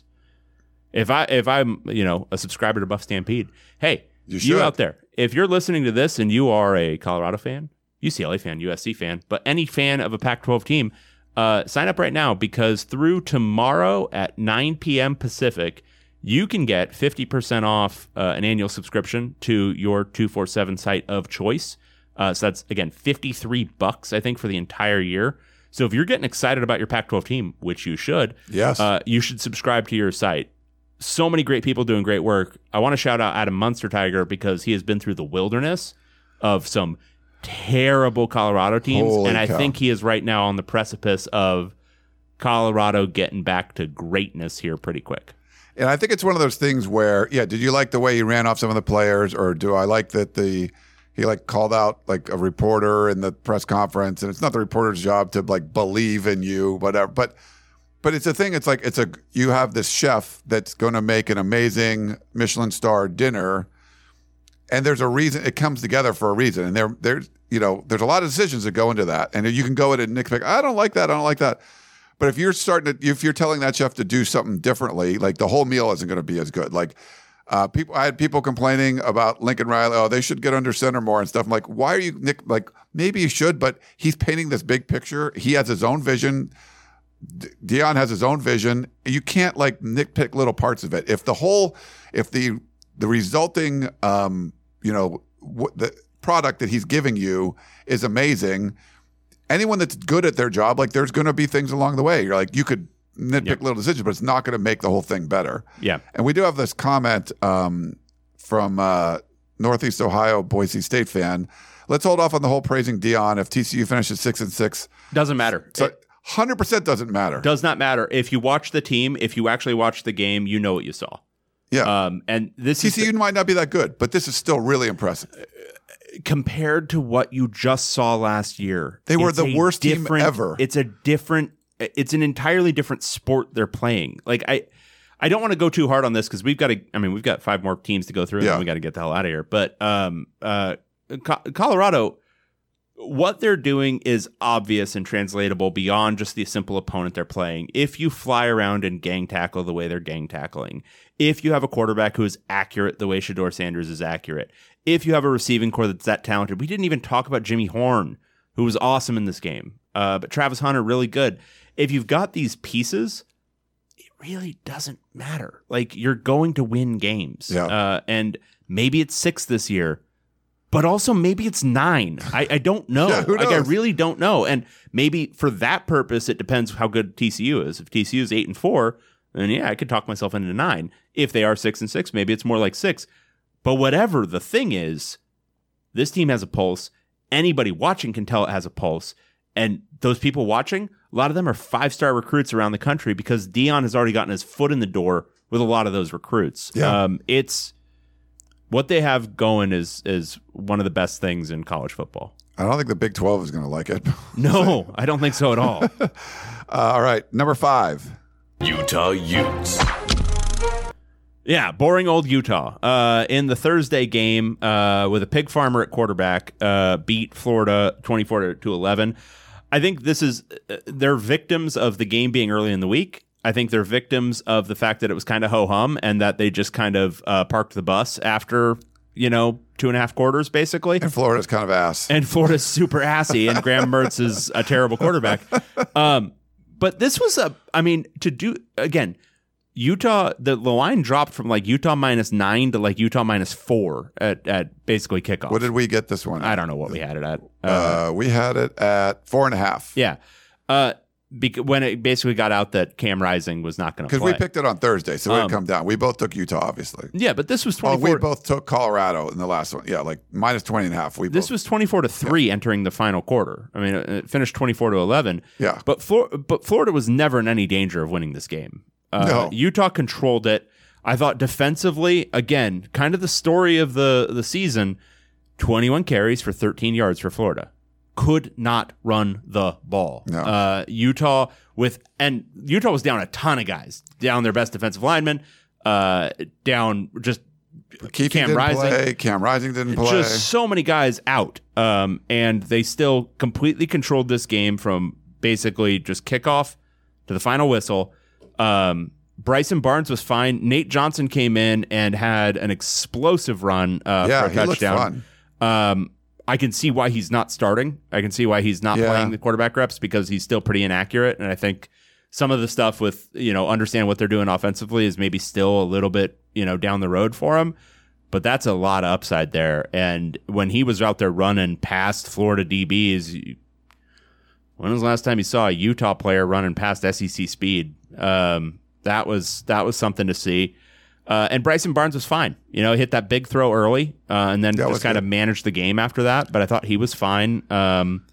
[SPEAKER 1] if I if I'm you know a subscriber to Buff Stampede, hey,
[SPEAKER 3] You
[SPEAKER 1] you
[SPEAKER 3] should.
[SPEAKER 1] out there, if you're listening to this and you are a Colorado fan, U C L A fan, U S C fan, but any fan of a Pac twelve team, uh, sign up right now because through tomorrow at nine p.m. Pacific, you can get fifty percent off uh, an annual subscription to your two forty-seven site of choice. Uh, so that's, again, fifty-three bucks, I think, for the entire year. So if you're getting excited about your Pac twelve team, which you should,
[SPEAKER 3] Yes.
[SPEAKER 1] uh, you should subscribe to your site. So many great people doing great work. I want to shout out Adam Munster Tiger because he has been through the wilderness of some terrible Colorado teams.
[SPEAKER 3] Holy
[SPEAKER 1] and I
[SPEAKER 3] cow.
[SPEAKER 1] think he is right now on the precipice of Colorado getting back to greatness here pretty quick.
[SPEAKER 3] And I think it's one of those things where, yeah, did you like the way he ran off some of the players, or do I like that the he like called out like a reporter in the press conference, and it's not the reporter's job to like believe in you, whatever. But but it's a thing. It's like it's a you have this chef that's going to make an amazing Michelin star dinner, and there's a reason it comes together for a reason. And there there's you know there's a lot of decisions that go into that, and you can go in and nitpick. I don't like that. I don't like that. But if you're starting to, if you're telling that chef to do something differently, like the whole meal isn't going to be as good. Like uh, people, I had people complaining about Lincoln Riley. Oh, they should get under center more and stuff. I'm like, why are you, Nick? Like maybe you should, but he's painting this big picture. He has his own vision. De- Deion has his own vision. You can't like nitpick little parts of it. If the whole, if the the resulting, um, you know, what the product that he's giving you is amazing. Anyone that's good at their job, like there's going to be things along the way. You're like, you could nitpick
[SPEAKER 1] Yep.
[SPEAKER 3] little decisions, but it's not going to make the whole thing better.
[SPEAKER 1] Yeah.
[SPEAKER 3] And we do have this comment um, from uh, Northeast Ohio Boise State fan. Let's hold off on the whole praising Deion. If T C U finishes six and six,
[SPEAKER 1] Doesn't matter.
[SPEAKER 3] so
[SPEAKER 1] It
[SPEAKER 3] one hundred percent doesn't matter.
[SPEAKER 1] does not matter. If you watch the team, if you actually watch the game, you know what you saw.
[SPEAKER 3] yeah,
[SPEAKER 1] Um, and this
[SPEAKER 3] T
[SPEAKER 1] is
[SPEAKER 3] C U might not be that good, but this is still really impressive.
[SPEAKER 1] compared to what you just saw last year.
[SPEAKER 3] They were
[SPEAKER 1] it's
[SPEAKER 3] the
[SPEAKER 1] a
[SPEAKER 3] worst team
[SPEAKER 1] different-
[SPEAKER 3] ever.
[SPEAKER 1] It's a different, it's an entirely different sport they're playing. Like I, I don't want to go too hard on this because we've got to, I mean, we've got five more teams to go through and
[SPEAKER 3] Yeah.
[SPEAKER 1] then we got to get the hell out of here. But um, uh, Co- Colorado, what they're doing is obvious and translatable beyond just the simple opponent they're playing. If you fly around and gang tackle the way they're gang tackling, if you have a quarterback who is accurate the way Shedeur Sanders is accurate, if you have a receiving core that's that talented, we didn't even talk about Jimmy Horn, who was awesome in this game, uh, but Travis Hunter, really good. If you've got these pieces, it really doesn't matter. Like, you're going to win games.
[SPEAKER 3] Yeah.
[SPEAKER 1] Uh, and maybe it's six this year, but also maybe it's nine. I, I don't know.
[SPEAKER 3] Yeah, who
[SPEAKER 1] like, I
[SPEAKER 3] knows?
[SPEAKER 1] really don't know. And maybe for that purpose, it depends how good T C U is. If T C U is eight and four, then yeah, I could talk myself into nine. If they are six and six, maybe it's more like six. But whatever the thing is, this team has a pulse. Anybody watching can tell it has a pulse. And those people watching, a lot of them are five-star recruits around the country because Deion has already gotten his foot in the door with a lot of those recruits.
[SPEAKER 3] Yeah.
[SPEAKER 1] Um, it's what they have going is is one of the best things in college football.
[SPEAKER 3] I don't think the Big twelve is going to like it.
[SPEAKER 1] No, I don't think so at all.
[SPEAKER 3] Uh, all right, number five.
[SPEAKER 4] Utah Utes.
[SPEAKER 1] Yeah, boring old Utah. Uh, in the Thursday game, uh, with a pig farmer at quarterback, uh, beat Florida twenty-four to eleven. I think this is uh, they're victims of the game being early in the week. I think they're victims of the fact that it was kind of ho hum and that they just kind of uh, parked the bus after you know two and a half quarters, basically.
[SPEAKER 3] And Florida's kind of ass.
[SPEAKER 1] And Florida's super assy, and Graham Mertz is a terrible quarterback. Um, but this was a, I mean, to do again. Utah, the, the line dropped from like Utah minus nine to like Utah minus four at, at basically kickoff.
[SPEAKER 3] What did we get this one?
[SPEAKER 1] I don't know what we had it at. Uh,
[SPEAKER 3] Uh, we had it at four and a half.
[SPEAKER 1] yeah. Uh, bec- when it basically got out that Cam Rising was not going to
[SPEAKER 3] Because
[SPEAKER 1] play.
[SPEAKER 3] we picked it on Thursday, so we
[SPEAKER 1] Um,
[SPEAKER 3] had come down. We both took Utah, obviously.
[SPEAKER 1] yeah, but this was
[SPEAKER 3] Well,
[SPEAKER 1] twenty-four.
[SPEAKER 3] we both took Colorado in the last one. Yeah, like minus twenty and a half. We
[SPEAKER 1] this
[SPEAKER 3] both.
[SPEAKER 1] was twenty-four to three entering the final quarter. I mean, it it finished twenty-four to eleven.
[SPEAKER 3] Yeah.
[SPEAKER 1] But Flor- but Florida was never in any danger of winning this game. Uh,
[SPEAKER 3] No.
[SPEAKER 1] Utah controlled it. I thought defensively, again, kind of the story of the, the season, twenty-one carries for thirteen yards for Florida. Could not run the ball.
[SPEAKER 3] No.
[SPEAKER 1] Uh, Utah with and Utah was down a ton of guys, down their best defensive linemen, uh, down just
[SPEAKER 3] Keefe
[SPEAKER 1] Cam
[SPEAKER 3] didn't
[SPEAKER 1] Rising.
[SPEAKER 3] play. Cam Rising didn't play.
[SPEAKER 1] just so many guys out, um, and they still completely controlled this game from basically just kickoff to the final whistle. Um, Bryson Barnes was fine. Nate Johnson came in and had an explosive run uh,
[SPEAKER 3] Yeah,
[SPEAKER 1] for a
[SPEAKER 3] he looked
[SPEAKER 1] touchdown. Um, I can see why he's not starting. I can see why he's not
[SPEAKER 3] Yeah.
[SPEAKER 1] playing the quarterback reps because he's still pretty inaccurate. And I think some of the stuff with, you know, understand what they're doing offensively is maybe still a little bit, you know, down the road for him. But that's a lot of upside there. And when he was out there running past Florida D Bs, when was the last time you saw a Utah player running past S E C speed? Um, that was that was something to see. Uh, and Bryson Barnes was fine. You know, he hit that big throw early uh, and then
[SPEAKER 3] That was
[SPEAKER 1] just kind of
[SPEAKER 3] good.
[SPEAKER 1] managed the game after that. But I thought he was fine. Um,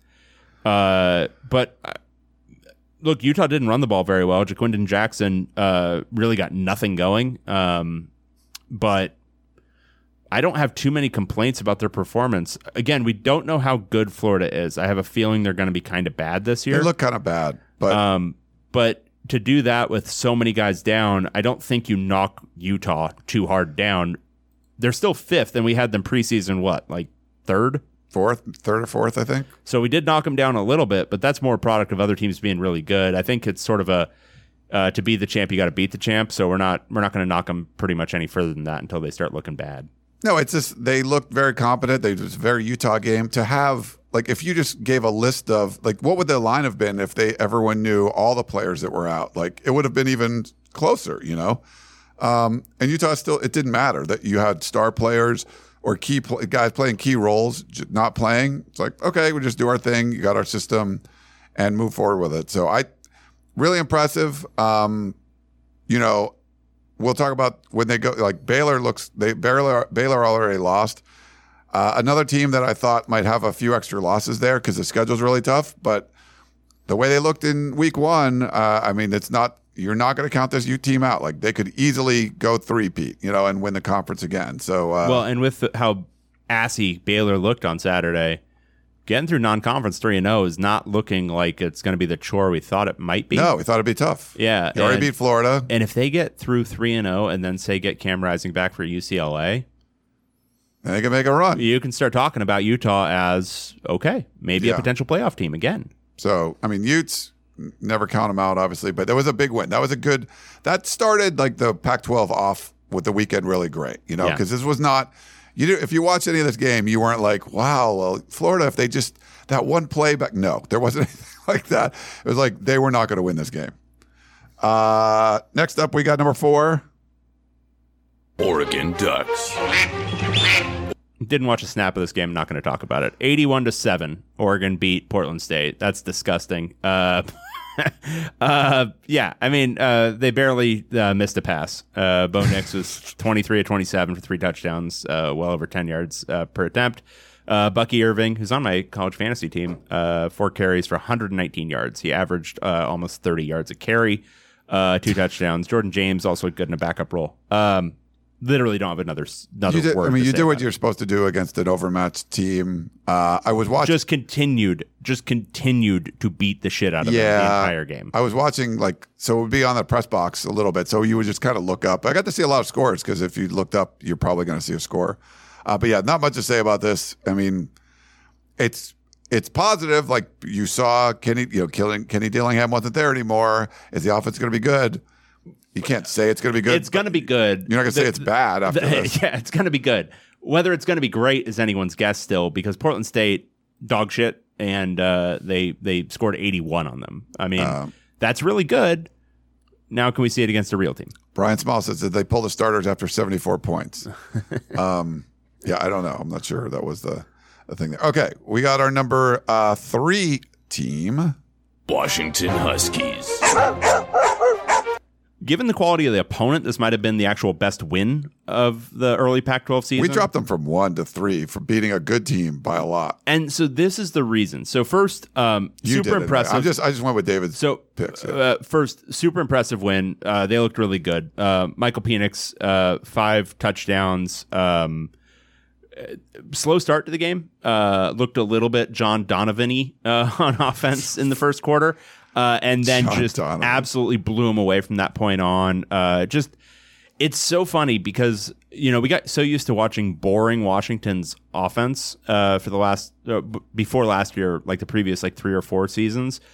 [SPEAKER 1] uh, but uh, look, Utah didn't run the ball very well. Jaquindon Jackson uh, really got nothing going. Um, but I don't have too many complaints about their performance. Again, we don't know how good Florida is. I have a feeling they're going to be kind of bad this year.
[SPEAKER 3] They look kind of bad, but
[SPEAKER 1] Um, but to do that with so many guys down, I don't think you knock Utah too hard down. They're still fifth, and we had them preseason, what, like third?
[SPEAKER 3] fourth, third or fourth, I think.
[SPEAKER 1] So we did knock them down a little bit, but that's more a product of other teams being really good. I think it's sort of a uh, to be the champ, you got to beat the champ. So we're not we're not going to knock them pretty much any further than that until they start looking bad.
[SPEAKER 3] No, it's just they looked very competent. They it was a very Utah game to have. Like if you just gave a list of like what would the line have been if they everyone knew all the players that were out? Like it would have been even closer, you know. Um, and Utah still it didn't matter that you had star players or key pl- guys playing key roles j- not playing. It's like okay, we just do our thing. You got our system, and move forward with it. So I really impressive. Um, you know. We'll talk about when they go. Like Baylor looks, they Baylor Baylor already lost. Uh, another team that I thought might have a few extra losses there because the schedule's really tough. But the way they looked in week one, uh, I mean, it's not. You're not going to count this U team out. Like they could easily go three-peat, you know, and win the conference again. So uh,
[SPEAKER 1] Well, and with the, how assy Baylor looked on Saturday, getting through non-conference three and zero is not looking like it's going to be the chore we thought it might be.
[SPEAKER 3] no, we thought it'd be tough.
[SPEAKER 1] Yeah,
[SPEAKER 3] you already
[SPEAKER 1] and-
[SPEAKER 3] beat Florida.
[SPEAKER 1] And if they get through three and zero, and then say get Cam Rising back for U C L A,
[SPEAKER 3] And they can make a run.
[SPEAKER 1] you can start talking about Utah as okay, maybe
[SPEAKER 3] Yeah.
[SPEAKER 1] a potential playoff team again.
[SPEAKER 3] So, I mean, Utes, never count them out, obviously, but that was a big win. That was a good, that started like the Pac twelve off with the weekend really great, you know,
[SPEAKER 1] Yeah.
[SPEAKER 3] because this was not, you do, if you watch any of this game, you weren't like, wow, well, Florida, if they just, that one play back, no, there wasn't anything like that. It was like they were not going to win this game. Uh, next up, we got number four.
[SPEAKER 4] Oregon Ducks.
[SPEAKER 1] Didn't watch a snap of this game. Not going to talk about it. eighty-one to seven. Oregon beat Portland State. That's disgusting. Uh, uh, yeah, I mean, uh, they barely uh, missed a pass. Uh, Bo Nix was twenty-three of twenty-seven for three touchdowns, uh, well over ten yards uh, per attempt. Uh, Bucky Irving, who's on my college fantasy team, uh, four carries for one hundred nineteen yards. He averaged uh, almost thirty yards a carry, uh, two touchdowns. Jordan James also good in a backup role. Um, literally don't have another another
[SPEAKER 3] You did,
[SPEAKER 1] word.
[SPEAKER 3] I mean,
[SPEAKER 1] to
[SPEAKER 3] you
[SPEAKER 1] say
[SPEAKER 3] did what
[SPEAKER 1] about it.
[SPEAKER 3] you're supposed to do against an overmatched team. Uh, I was watching.
[SPEAKER 1] Just continued, just continued to beat the shit out of them the
[SPEAKER 3] Yeah,
[SPEAKER 1] entire game.
[SPEAKER 3] I was watching like so it would be on the press box a little bit, so you would just kind of look up. I got to see a lot of scores because if you looked up, you're probably going to see a score. Uh, but yeah, not much to say about this. I mean, it's it's positive. Like you saw, Kenny, you know, killing Kenny Dillingham wasn't there anymore. Is the offense going to be good? You can't say it's going to be good.
[SPEAKER 1] It's going to be good.
[SPEAKER 3] You're not going to say
[SPEAKER 1] The-
[SPEAKER 3] it's bad after
[SPEAKER 1] the-
[SPEAKER 3] this.
[SPEAKER 1] Yeah, it's going to be good. Whether it's going to be great is anyone's guess still, because Portland State dog shit, and uh, they they scored eighty-one on them. I mean,
[SPEAKER 3] Um,
[SPEAKER 1] that's really good. Now, can we see it against a real team?
[SPEAKER 3] Brian Small says that they pulled the starters after seventy-four points. um, yeah, I don't know. I'm not sure that was the, the thing there. Okay, we got our number uh, three team.
[SPEAKER 4] Washington Huskies.
[SPEAKER 1] Given the quality of the opponent, this might have been the actual best win of the early Pac twelve season.
[SPEAKER 3] We dropped them from one to three for beating a good team by a lot.
[SPEAKER 1] And so this is the reason. So first, um,
[SPEAKER 3] You
[SPEAKER 1] super
[SPEAKER 3] did it.
[SPEAKER 1] impressive.
[SPEAKER 3] I'm just I just went with David's
[SPEAKER 1] So,
[SPEAKER 3] picks. yeah.
[SPEAKER 1] uh, first, super impressive win. Uh, they looked really good. Uh, Michael Penix, uh, five touchdowns. Um, uh, slow start to the game. Uh, looked a little bit John Donovan-y uh, on offense in the first quarter. Uh, and then
[SPEAKER 3] John
[SPEAKER 1] just
[SPEAKER 3] Donovan.
[SPEAKER 1] absolutely blew him away from that point on. Uh, just, it's so funny because, you know, we got so used to watching boring Washington's offense uh, for the last, uh, b- before last year, like the previous like three or four seasons,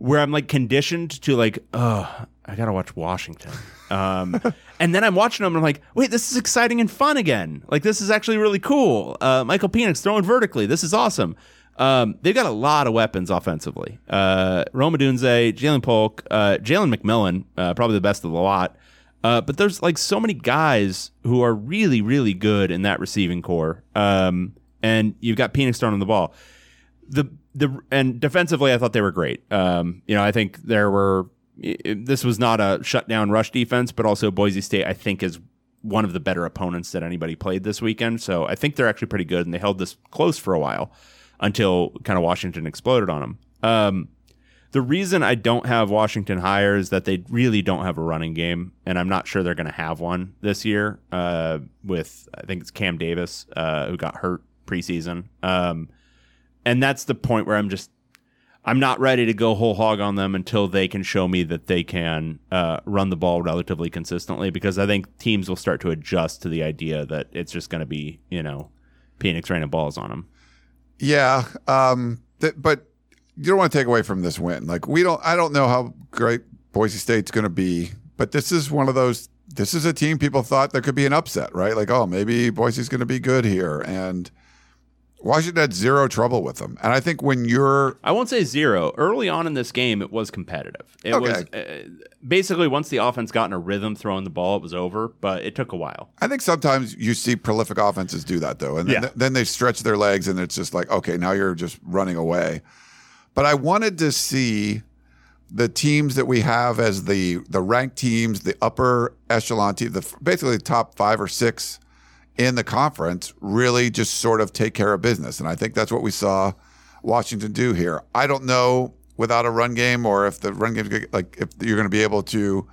[SPEAKER 1] where I'm like conditioned to like, oh, I gotta watch Washington. Um, and then I'm watching them and I'm like, wait, this is exciting and fun again. Like, this is actually really cool. Uh, Michael Penix throwing vertically. This is awesome. Um, they've got a lot of weapons offensively. Uh, Rome Odunze, Jalen Polk, uh, Jalen McMillan, uh, probably the best of the lot. Uh, but there's like so many guys who are really, really good in that receiving core. Um, and you've got Penix throwing the ball. The the and defensively, I thought they were great. Um, you know, I think there were. It, this was not a shutdown rush defense, but also Boise State, I think, is one of the better opponents that anybody played this weekend. So I think they're actually pretty good, and they held this close for a while until kind of Washington exploded on them. Um, the reason I don't have Washington higher is that they really don't have a running game, and I'm not sure they're going to have one this year. Uh, with I think it's Cam Davis uh, who got hurt preseason. Um, And that's the point where I'm just, I'm not ready to go whole hog on them until they can show me that they can uh, run the ball relatively consistently, because I think teams will start to adjust to the idea that it's just going to be, you know, Penix raining balls on them.
[SPEAKER 3] Yeah. Um, th- but you don't want to take away from this win. Like, we don't, I don't know how great Boise State's going to be, but this is one of those, this is a team people thought there could be an upset, right? Like, oh, maybe Boise's going to be good here. And Washington had zero trouble with them. And I think when you're...
[SPEAKER 1] I won't say zero. Early on in this game, it was competitive. It
[SPEAKER 3] Okay.
[SPEAKER 1] was uh, basically once the offense got in a rhythm throwing the ball, it was over, but it took a while.
[SPEAKER 3] I think sometimes you see prolific offenses do that, though. And then,
[SPEAKER 1] Yeah.
[SPEAKER 3] then they stretch their legs and it's just like, okay, now you're just running away. But I wanted to see the teams that we have as the, the ranked teams, the upper echelon team, the basically the top five or six in the conference, really just sort of take care of business. And I think that's what we saw Washington do here. I don't know without a run game, or if the run game, like if you're going to be able to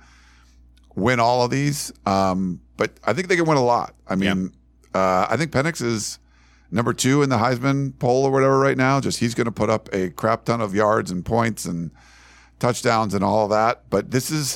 [SPEAKER 3] win all of these. Um, but I think they can win a lot. I mean, uh, I think Penix is number two in the Heisman poll or whatever right now. Just he's going to put up a crap ton of yards and points and touchdowns and all of that. But this is,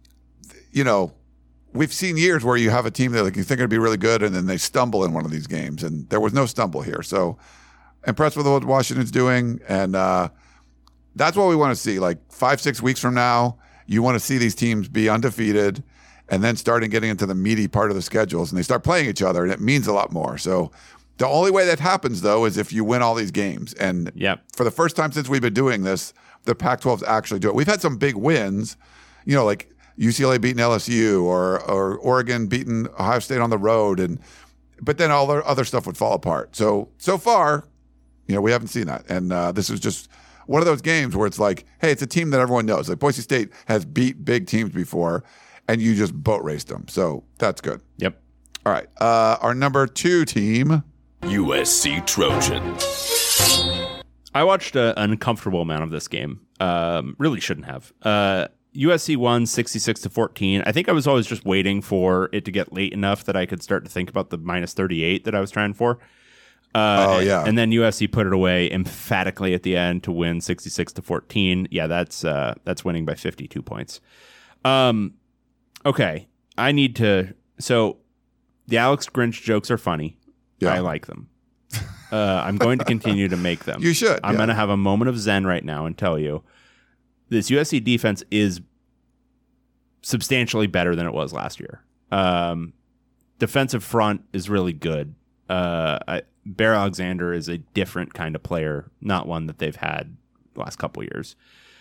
[SPEAKER 3] you know, we've seen years where you have a team that like you think it'd be really good and then they stumble in one of these games, and there was no stumble here. So impressed with what Washington's doing, and uh, that's what we want to see. Like five, six weeks from now, you want to see these teams be undefeated and then starting getting into the meaty part of the schedules, and they start playing each other, and it means a lot more. So the only way that happens, though, is if you win all these games. And
[SPEAKER 1] Yep.
[SPEAKER 3] for the first time since we've been doing this, the Pac twelve's actually do it. We've had some big wins, you know, like U C L A beating L S U or or Oregon beating Ohio State on the road, and but then all the other stuff would fall apart. So so far, you know, we haven't seen that, and uh, this is just one of those games where it's like, hey, it's a team that everyone knows. Like Boise State has beat big teams before, and you just boat raced them. So that's good.
[SPEAKER 1] Yep.
[SPEAKER 3] All right, uh, our number two team,
[SPEAKER 4] U S C Trojans.
[SPEAKER 1] I watched a, an uncomfortable amount of this game. Um, really shouldn't have. Uh, U S C won sixty-six to fourteen. I think I was always just waiting for it to get late enough that I could start to think about the minus thirty-eight that I was trying for. Uh,
[SPEAKER 3] Oh, yeah.
[SPEAKER 1] And then U S C put it away emphatically at the end to win sixty-six to fourteen. Yeah, that's uh, that's winning by fifty-two points. Um, okay, I need to. So the Alex Grinch jokes are funny.
[SPEAKER 3] Yeah.
[SPEAKER 1] I like them. Uh, I'm going to continue to make them.
[SPEAKER 3] You should,
[SPEAKER 1] I'm
[SPEAKER 3] yeah.
[SPEAKER 1] going to have a moment of zen right now and tell you this U S C defense is substantially better than it was last year. Um, defensive front is really good. Uh, I, Bear Alexander is a different kind of player, not one that they've had the last couple years.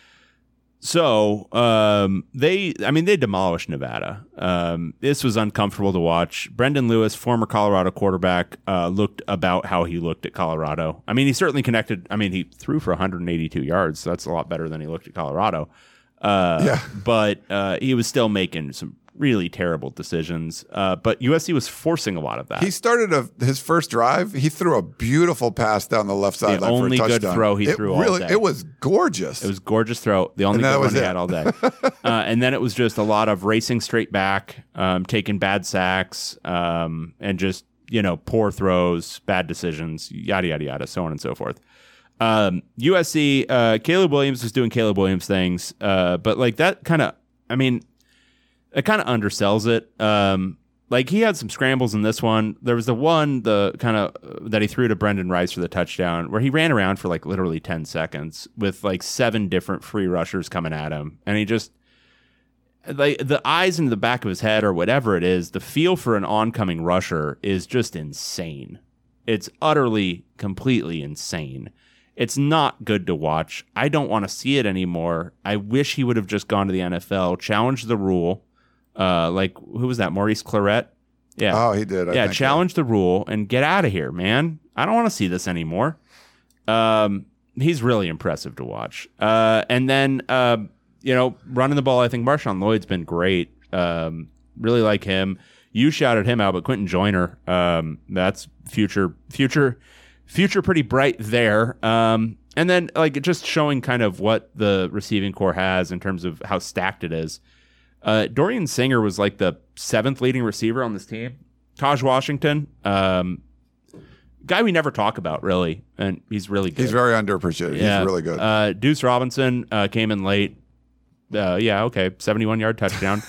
[SPEAKER 1] So um, they, I mean, they demolished Nevada. Um, this was uncomfortable to watch. Brendan Lewis, former Colorado quarterback, uh, looked about how he looked at Colorado. I mean, he certainly connected. I mean, he threw for one hundred eighty-two yards. So that's a lot better than he looked at Colorado. Uh,
[SPEAKER 3] Yeah.
[SPEAKER 1] But uh, he was still making some really terrible decisions. Uh, but U S C was forcing a lot of that.
[SPEAKER 3] he started a, his first drive. He threw a beautiful pass down the left sideline for a
[SPEAKER 1] only good
[SPEAKER 3] touchdown.
[SPEAKER 1] throw he
[SPEAKER 3] it
[SPEAKER 1] threw all
[SPEAKER 3] really,
[SPEAKER 1] day.
[SPEAKER 3] It was gorgeous.
[SPEAKER 1] It was gorgeous throw. The only
[SPEAKER 3] And that
[SPEAKER 1] good
[SPEAKER 3] was
[SPEAKER 1] one he
[SPEAKER 3] it.
[SPEAKER 1] had all day. uh, and then it was just a lot of racing straight back, um, taking bad sacks, um, and just, you know, poor throws, bad decisions, yada, yada, yada, so on and so forth. Um, U S C, uh, Caleb Williams was doing Caleb Williams things, uh, but like that kind of, I mean, it kind of undersells it. Um, Like, he had some scrambles in this one. There was the one, the kind of that he threw to Brendan Rice for the touchdown, where he ran around for like literally ten seconds with like seven different free rushers coming at him. And he just, like, the eyes into the back of his head or whatever it is, the feel for an oncoming rusher is just insane. It's utterly, completely insane. It's not good to watch. I don't want to see it anymore. I wish he would have just gone to the N F L, challenged the rule. Uh, like, who was that? Maurice Claret? Yeah.
[SPEAKER 3] Oh, he did. I
[SPEAKER 1] yeah,
[SPEAKER 3] think,
[SPEAKER 1] challenge the rule and get out of here, man. I don't want to see this anymore. Um, he's really impressive to watch. Uh, and then, uh, you know, running the ball, I think Marshawn Lloyd's been great. Um, really like him. You shouted him out, but Quentin Joyner, um, that's future, future, future pretty bright there. Um, and then, like, just showing kind of what the receiving core has in terms of how stacked it is. Uh, Dorian Singer was like the seventh leading receiver on this team. Taj Washington, um, guy we never talk about, really, and he's really good.
[SPEAKER 3] He's very underappreciated.
[SPEAKER 1] Yeah.
[SPEAKER 3] He's really good.
[SPEAKER 1] Uh, Deuce Robinson uh, came in late. Uh, yeah, okay, seventy-one yard touchdown.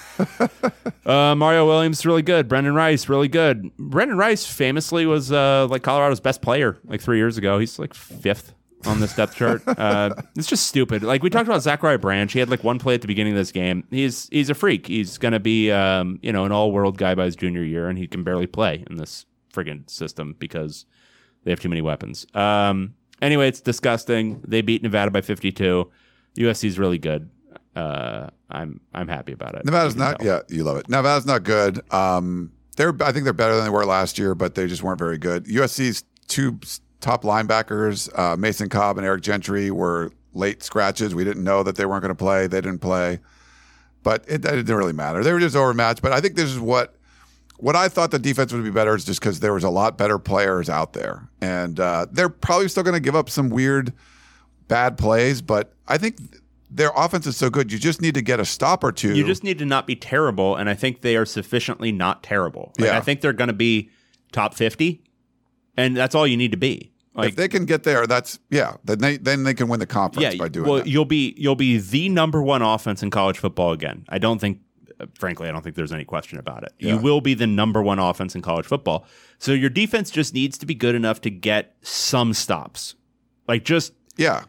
[SPEAKER 1] uh, Mario Williams, really good. Brendan Rice, really good. Brendan Rice famously was uh, like Colorado's best player like three years ago. He's like fifth on this depth chart. Uh, it's just stupid. Like, we talked about Zachariah Branch. He had like one play at the beginning of this game. He's he's a freak. He's going to be um, you know, an all-world guy by his junior year, and he can barely play in this friggin' system because they have too many weapons. Um, anyway, it's disgusting. They beat Nevada by fifty-two. U S C's really good. Uh, I'm I'm happy about it.
[SPEAKER 3] Nevada's not. Yeah, you love it. Nevada's not good. Um, they're. I think they're better than they were last year, but they just weren't very good. U S C's two top linebackers, uh, Mason Cobb and Eric Gentry, were late scratches. We didn't know that they weren't going to play. They didn't play, but it, it didn't really matter. They were just overmatched. But I think this is what what I thought the defense would be better is just because there was a lot better players out there, and uh, they're probably still going to give up some weird, bad plays. But I think their offense is so good. You just need to get a stop or two.
[SPEAKER 1] You just need to not be terrible, and I think they are sufficiently not terrible. Like,
[SPEAKER 3] Yeah.
[SPEAKER 1] I think they're going to be top fifty, and that's all you need to be. Like,
[SPEAKER 3] if they can get there, that's yeah. Then they then they can win the conference
[SPEAKER 1] yeah,
[SPEAKER 3] by doing
[SPEAKER 1] well,
[SPEAKER 3] that.
[SPEAKER 1] you'll be you'll be the number one offense in college football again. I don't think, uh, frankly, I don't think there's any question about it.
[SPEAKER 3] Yeah.
[SPEAKER 1] You will be the number one offense in college football. So your defense just needs to be good enough to get some stops, like just
[SPEAKER 3] Yeah,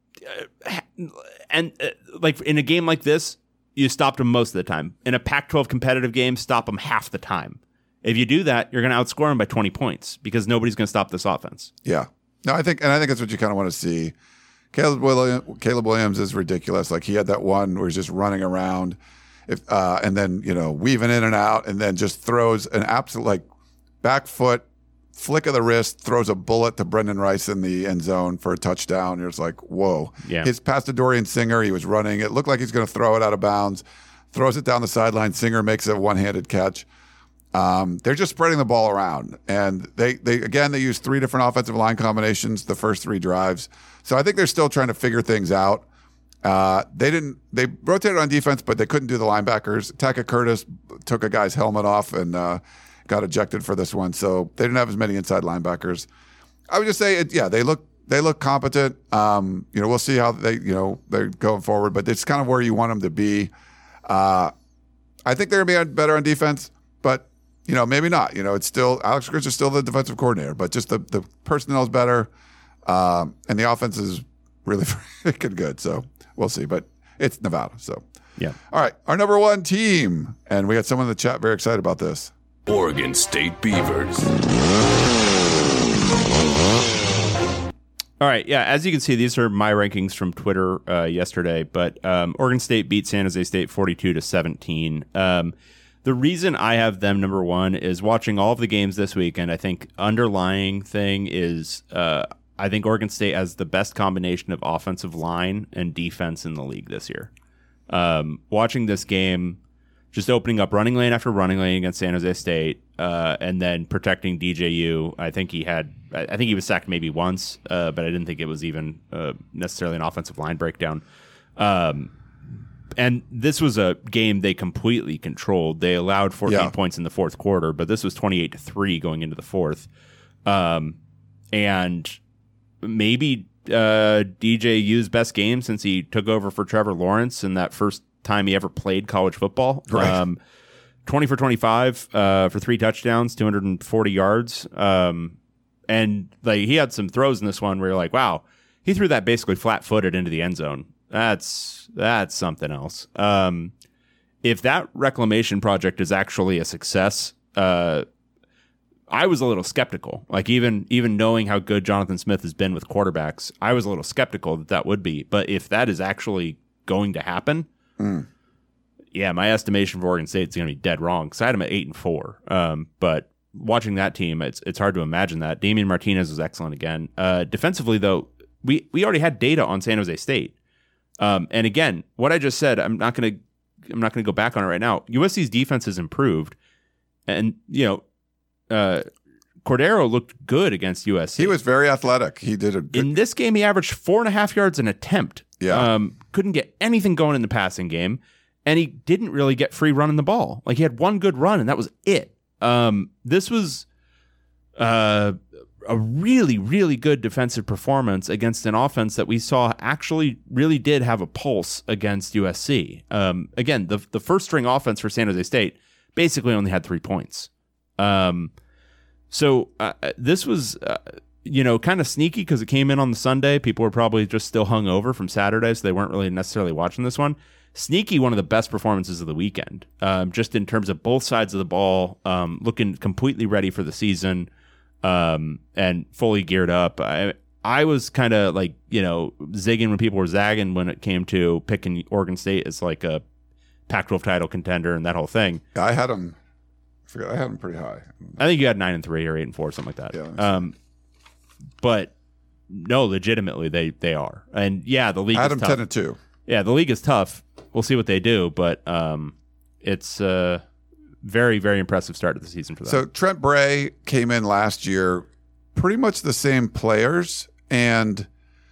[SPEAKER 1] and uh, like in a game like this, you stopped them most of the time. In a Pac twelve competitive game, stop them half the time. If you do that, you're going to outscore them by twenty points because nobody's going to stop this offense.
[SPEAKER 3] yeah. No, I think, and I think that's what you kind of want to see. Caleb Williams, Caleb Williams is ridiculous. Like, he had that one where he's just running around, if uh, and then you know weaving in and out, and then just throws an absolute like back foot flick of the wrist, throws a bullet to Brendan Rice in the end zone for a touchdown. You're just like, whoa.
[SPEAKER 1] Yeah.
[SPEAKER 3] His pass to Dorian Singer, he was running. It looked like he's going to throw it out of bounds. Throws it down the sideline. Singer makes a one-handed catch. Um, they're just spreading the ball around, and they, they again they use three different offensive line combinations the first three drives. So I think they're still trying to figure things out. Uh, they didn't they rotated on defense, but they couldn't do the linebackers. Taka Curtis took a guy's helmet off and uh, got ejected for this one, so they didn't have as many inside linebackers. I would just say, it, yeah, they look they look competent. Um, you know, we'll see how they you know they're going forward, but it's kind of where you want them to be. Uh, I think they're gonna be better on defense, but. You know, maybe not. You know, it's still Alex Grinch is still the defensive coordinator, but just the, the personnel is better, um, and the offense is really freaking good. So we'll see. But it's Nevada. So
[SPEAKER 1] Yeah.
[SPEAKER 3] all right, our number one team, and we got someone in the chat very excited about this.
[SPEAKER 4] Oregon State Beavers.
[SPEAKER 1] All right, yeah. As you can see, these are my rankings from Twitter uh, yesterday. But um, Oregon State beat San Jose State forty-two to seventeen. Um, the reason I have them number one is watching all of the games this week, and I think underlying thing is uh, I think Oregon State has the best combination of offensive line and defense in the league this year. Um, watching this game, just opening up running lane after running lane against San Jose State, uh, and then protecting D J U. I think he had, I think he was sacked maybe once, uh, but I didn't think it was even uh, necessarily an offensive line breakdown. Um, and this was a game they completely controlled. They allowed fourteen
[SPEAKER 3] Yeah.
[SPEAKER 1] points in the fourth quarter, but this was twenty-eight to three going into the fourth. Um, and maybe uh, D J U's best game since he took over for Trevor Lawrence in that first time he ever played college football.
[SPEAKER 3] Right.
[SPEAKER 1] Um, twenty for twenty-five uh, for three touchdowns, two hundred forty yards. Um, and like he had some throws in this one where you're like, wow, he threw that basically flat-footed into the end zone. That's that's something else. Um, if that reclamation project is actually a success, uh, I was a little skeptical. Like even even knowing how good Jonathan Smith has been with quarterbacks, I was a little skeptical that that would be. But if that is actually going to happen, mm. yeah, my estimation for Oregon State is going to be dead wrong because I had them at eight and four. Um, but watching that team, it's it's hard to imagine that. Damian Martinez was excellent again. Uh, defensively, though, we we already had data on San Jose State. Um, and again, what I just said, I'm not going to I'm not going to go back on it right now. U S C's defense has improved, and you know. Uh, Cordero looked good against U S C.
[SPEAKER 3] He was very athletic. He did a good...
[SPEAKER 1] In this game, he averaged four and a half yards an attempt.
[SPEAKER 3] Yeah.
[SPEAKER 1] Um, couldn't get anything going in the passing game, and he didn't really get free running the ball. Like he had one good run, and that was it. Um, this was uh, a really, really good defensive performance against an offense that we saw actually really did have a pulse against U S C. Um, again, the the first string offense for San Jose State basically only had three points. Um, so uh, this was, uh, you know, kind of sneaky because it came in on the Sunday. People were probably just still hung over from Saturday, so they weren't really necessarily watching this one. Sneaky, one of the best performances of the weekend, um, just in terms of both sides of the ball, um, looking completely ready for the season, um, and fully geared up. I, I was kind of like, you know, zigging when people were zagging when it came to picking Oregon State as like a Pac twelve title contender and that whole thing.
[SPEAKER 3] I had them. I forgot I had them pretty high.
[SPEAKER 1] I think you had nine and three or eight and four, something like that.
[SPEAKER 3] Yeah.
[SPEAKER 1] Um, but no, legitimately they they are, and yeah, the league.
[SPEAKER 3] I had
[SPEAKER 1] is
[SPEAKER 3] them
[SPEAKER 1] tough.
[SPEAKER 3] ten and two.
[SPEAKER 1] Yeah, the league is tough. We'll see what they do, but um, it's a very very impressive start to the season for them.
[SPEAKER 3] So Trent Bray came in last year, pretty much the same players, and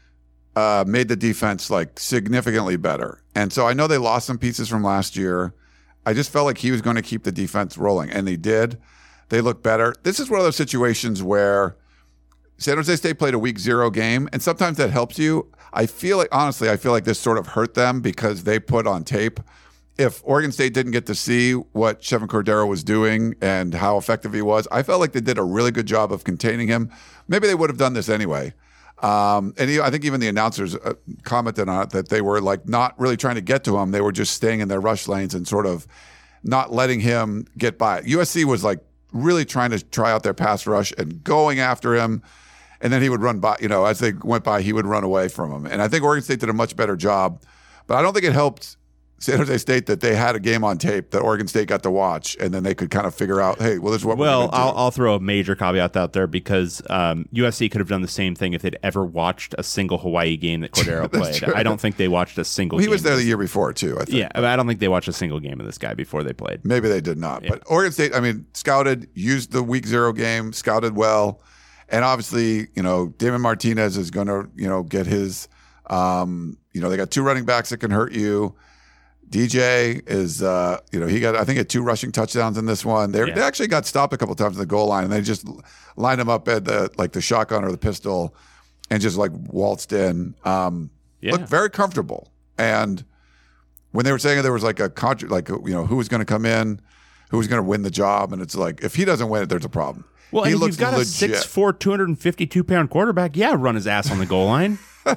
[SPEAKER 3] uh, made the defense like significantly better. And so I know they lost some pieces from last year. I just felt like he was going to keep the defense rolling, and they did. They look better. This is one of those situations where San Jose State played a week zero game, and sometimes that helps you. I feel like, honestly, I feel like this sort of hurt them because they put on tape. If Oregon State didn't get to see what Chevan Cordero was doing and how effective he was, I felt like they did a really good job of containing him. Maybe they would have done this anyway. Um, and he, I think even the announcers uh, commented on it that they were like not really trying to get to him. They were just staying in their rush lanes and sort of not letting him get by. U S C was like really trying to try out their pass rush and going after him. And then he would run by, you know, as they went by, he would run away from him. And I think Oregon State did a much better job. But I don't think it helped San Jose State that they had a game on tape that Oregon State got to watch, and then they could kind of figure out, hey, well, this is what
[SPEAKER 1] well,
[SPEAKER 3] we're going to do.
[SPEAKER 1] I'll, I'll throw a major caveat out there because um, U S C could have done the same thing if they'd ever watched a single Hawaii game that Cordero played.
[SPEAKER 3] True.
[SPEAKER 1] I don't think they watched a single
[SPEAKER 3] well, he
[SPEAKER 1] game.
[SPEAKER 3] was there the year before, too, I think.
[SPEAKER 1] Yeah, I don't think they watched a single game of this guy before they played.
[SPEAKER 3] Maybe they did not.
[SPEAKER 1] Yeah.
[SPEAKER 3] But Oregon State, I mean, scouted, used the week zero game, scouted well. And obviously, you know, Damon Martinez is going to, you know, get his, um, you know, they got two running backs that can hurt you. D J is, uh, you know, he got, I think, had two rushing touchdowns in this one. They,
[SPEAKER 1] Yeah.
[SPEAKER 3] they actually got stopped a couple times in the goal line, and they just lined him up at the like the shotgun or the pistol, and just like waltzed in. Um,
[SPEAKER 1] Yeah.
[SPEAKER 3] Looked very comfortable. And when they were saying there was like a contra- like you know who was going to come in, who was going to win the job, and it's like if he doesn't win it, there's a problem.
[SPEAKER 1] Well,
[SPEAKER 3] he
[SPEAKER 1] and if
[SPEAKER 3] looks
[SPEAKER 1] you've got
[SPEAKER 3] legit.
[SPEAKER 1] a six foot four, two hundred fifty-two pound quarterback, yeah, run his ass on the goal line.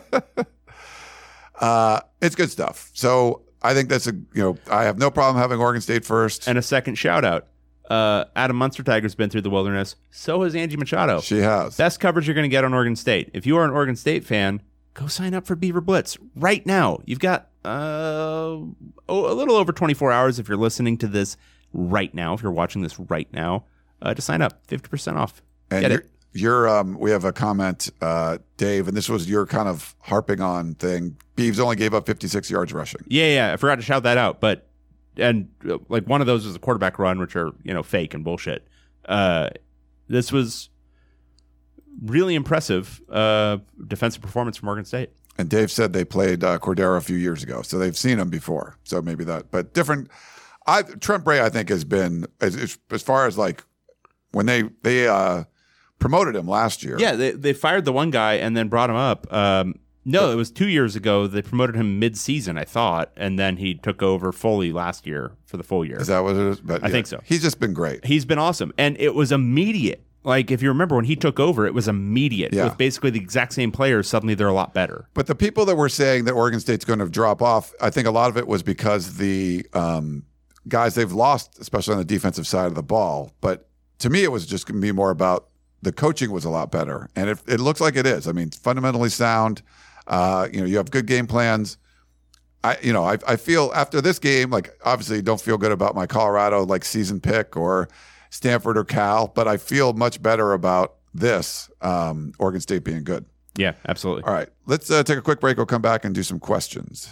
[SPEAKER 3] uh, it's good stuff. So I think that's a, you know, I have no problem having Oregon State first.
[SPEAKER 1] And a second shout out. Uh, Adam Munster-Tiger's been through the wilderness. So has Angie Machado.
[SPEAKER 3] She has.
[SPEAKER 1] Best coverage you're going to get on Oregon State. If you are an Oregon State fan, go sign up for Beaver Blitz right now. You've got uh, oh, a little over twenty-four hours if you're listening to this right now, if you're watching this right now, uh, to sign up. fifty percent off.
[SPEAKER 3] And
[SPEAKER 1] Get
[SPEAKER 3] you're,
[SPEAKER 1] it.
[SPEAKER 3] you're, um, we have a comment, uh, Dave, and this was your kind of harping on thing. Beavs only gave up fifty-six yards rushing.
[SPEAKER 1] Yeah, yeah. I forgot to shout that out. But, and uh, like one of those was a quarterback run, which are, you know, fake and bullshit. Uh, this was really impressive uh, defensive performance from Oregon State.
[SPEAKER 3] And Dave said they played uh, Cordero a few years ago, so they've seen him before. So maybe that, but different. I Trent Bray, I think, has been as, as as far as like when they they uh, promoted him last year.
[SPEAKER 1] Yeah, they they fired the one guy and then brought him up. Um, No, it was two years ago. They promoted him mid-season, I thought, and then he took over fully last year for the full year.
[SPEAKER 3] Is that what it is? But
[SPEAKER 1] I
[SPEAKER 3] yeah,
[SPEAKER 1] think so.
[SPEAKER 3] He's just been great.
[SPEAKER 1] He's been awesome, and it was immediate. Like, if you remember when he took over, it was immediate.
[SPEAKER 3] Yeah.
[SPEAKER 1] With basically the exact same players, suddenly they're a lot better.
[SPEAKER 3] But the people that were saying that Oregon State's going to drop off, I think a lot of it was because the um, guys they've lost, especially on the defensive side of the ball. But to me, it was just going to be more about the coaching was a lot better. And it, it looks like it is. I mean, fundamentally sound. Uh, you know, you have good game plans. I, you know, I, I feel after this game, like obviously don't feel good about my Colorado like season pick or Stanford or Cal, but I feel much better about this um, Oregon State being good.
[SPEAKER 1] Yeah, absolutely.
[SPEAKER 3] All right, let's uh, take a quick break. We'll come back and do some questions.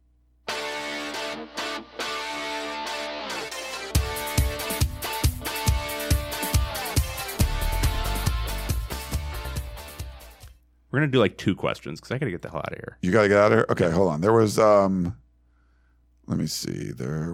[SPEAKER 1] We're going to do like two questions because I got to get the hell out of here.
[SPEAKER 3] You got to get out of here? Okay, hold on. There was, um, let me see. There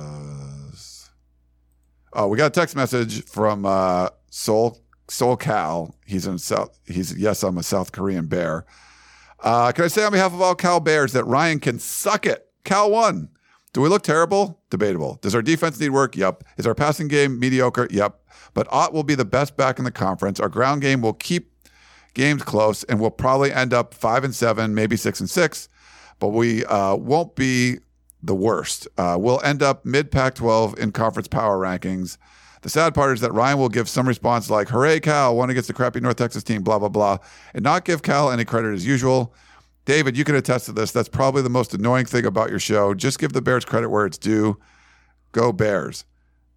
[SPEAKER 3] was, oh, we got a text message from uh, Seoul, Seoul Cal. He's in South, he's, yes, I'm a South Korean bear. Uh, can I say on behalf of all Cal Bears that Ryan can suck it? Cal won. Do we look terrible? Debatable. Does our defense need work? Yep. Is our passing game mediocre? Yep. But Ott will be the best back in the conference. Our ground game will keep games close, and we'll probably end up five and seven, maybe six and six, but we uh, won't be the worst. Uh, we'll end up mid Pac twelve in conference power rankings. The sad part is that Ryan will give some response like, hooray, Cal, won against the crappy North Texas team, blah, blah, blah, and not give Cal any credit as usual. David, you can attest to this. That's probably the most annoying thing about your show. Just give the Bears credit where it's due. Go Bears.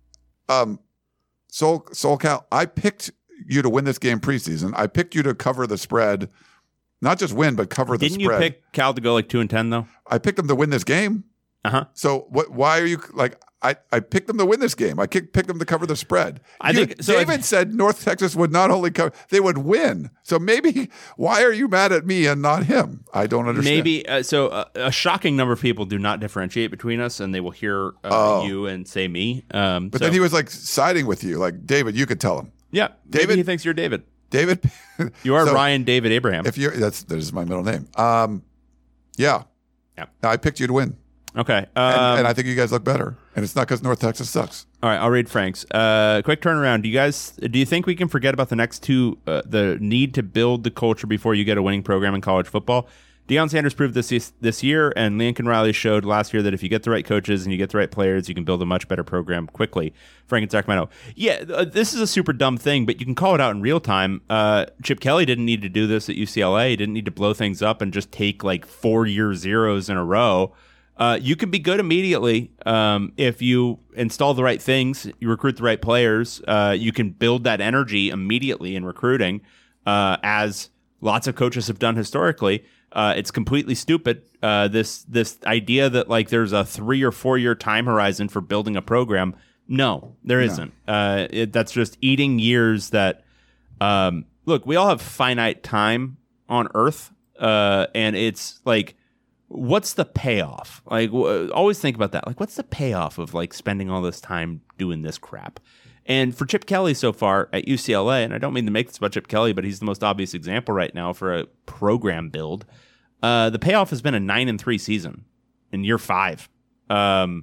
[SPEAKER 3] Um, Soul, Soul Cal, I picked you to win this game preseason. I picked you to cover the spread, not just win, but cover the
[SPEAKER 1] Didn't
[SPEAKER 3] spread.
[SPEAKER 1] you pick Cal to go like two and ten though?
[SPEAKER 3] I picked them to win this game.
[SPEAKER 1] Uh huh.
[SPEAKER 3] So what? Why are you like? I, I picked them to win this game. I kicked, picked them to cover the spread.
[SPEAKER 1] I
[SPEAKER 3] You-
[SPEAKER 1] think- so
[SPEAKER 3] David
[SPEAKER 1] if-
[SPEAKER 3] said North Texas would not only cover, they would win. So maybe why are you mad at me and not him? I don't understand.
[SPEAKER 1] Maybe uh, so. Uh, a shocking number of people do not differentiate between us, and they will hear uh,
[SPEAKER 3] Oh.
[SPEAKER 1] you and say me. Um,
[SPEAKER 3] But
[SPEAKER 1] so-
[SPEAKER 3] then he was like siding with you. Like, David, you could tell him.
[SPEAKER 1] yeah,
[SPEAKER 3] David-
[SPEAKER 1] Maybe he thinks you're David.
[SPEAKER 3] David,
[SPEAKER 1] You are
[SPEAKER 3] So
[SPEAKER 1] Ryan David Abraham.
[SPEAKER 3] If you're that's that is my middle name. Um, yeah,
[SPEAKER 1] Yeah.
[SPEAKER 3] I picked you to win.
[SPEAKER 1] Okay. Um,
[SPEAKER 3] And, and I think you guys look better. And it's not because North Texas sucks.
[SPEAKER 1] all right. I'll read Frank's. Uh, quick turnaround. Do you guys? Do you think we can forget about the next two? Uh, the need to build the culture before you get a winning program in college football. Deion Sanders proved this this year, and Lincoln Riley showed last year that if you get the right coaches and you get the right players, you can build a much better program quickly. Frank in Sacramento. Yeah, uh, this is a super dumb thing, but you can call it out in real time. Uh, Chip Kelly didn't need to do this at U C L A. He didn't need to blow things up and just take like four year zeros in a row. Uh, you can be good immediately um, if you install the right things, you recruit the right players. Uh, you can build that energy immediately in recruiting, uh, as lots of coaches have done historically. Uh, it's completely stupid. Uh, this this idea that like there's a three or four year time horizon for building a program. No, there isn't. Uh, it, that's just eating years. That um, look, we all have finite time on Earth, uh, and it's like, what's the payoff? Like, w- always think about that. Like, what's the payoff of like spending all this time doing this crap? And for Chip Kelly so far at U C L A, and I don't mean to make this about Chip Kelly, but he's the most obvious example right now for a program build. Uh, the payoff has been a nine and three season in year five. Um,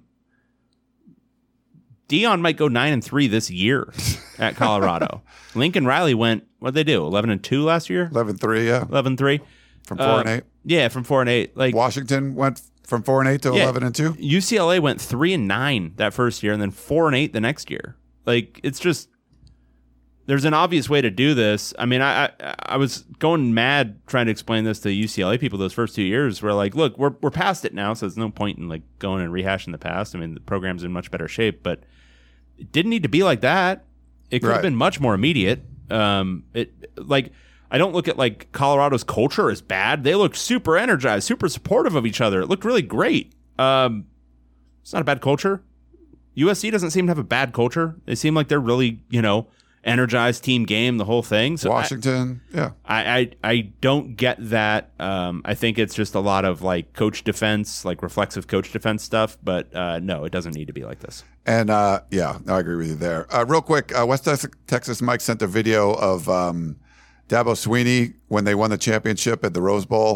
[SPEAKER 1] Deion might go nine and three this year at Colorado. Lincoln Riley went, what'd they do? eleven and two last year?
[SPEAKER 3] eleven three, yeah.
[SPEAKER 1] eleven three?
[SPEAKER 3] From four
[SPEAKER 1] Uh,
[SPEAKER 3] and eight.
[SPEAKER 1] Yeah, from four and eight. Like
[SPEAKER 3] Washington went from four and eight to
[SPEAKER 1] Yeah.
[SPEAKER 3] eleven and two.
[SPEAKER 1] U C L A went three and nine that first year, and then four and eight the next year. Like, it's just, there's an obvious way to do this. I mean, I, I I was going mad trying to explain this to U C L A people those first two years. We're like, look, we're we're past it now, so there's no point in like going and rehashing the past. I mean, the program's in much better shape, but it didn't need to be like that. It could have
[SPEAKER 3] Right.
[SPEAKER 1] been much more immediate. Um, it like. I don't look at like Colorado's culture as bad. They looked super energized, super supportive of each other. It looked really great. Um, it's not a bad culture. U S C doesn't seem to have a bad culture. They seem like they're really, you know, energized team game, the whole thing. So I-
[SPEAKER 3] Washington, yeah.
[SPEAKER 1] I, I I don't get that. Um, I think it's just a lot of like coach defense, like reflexive coach defense stuff. But uh, no, it doesn't need to be like this.
[SPEAKER 3] And uh, yeah, no, I agree with you there. Uh, real quick, uh, West Tex- Texas Mike sent a video of um, Dabo Sweeney when they won the championship at the Rose Bowl.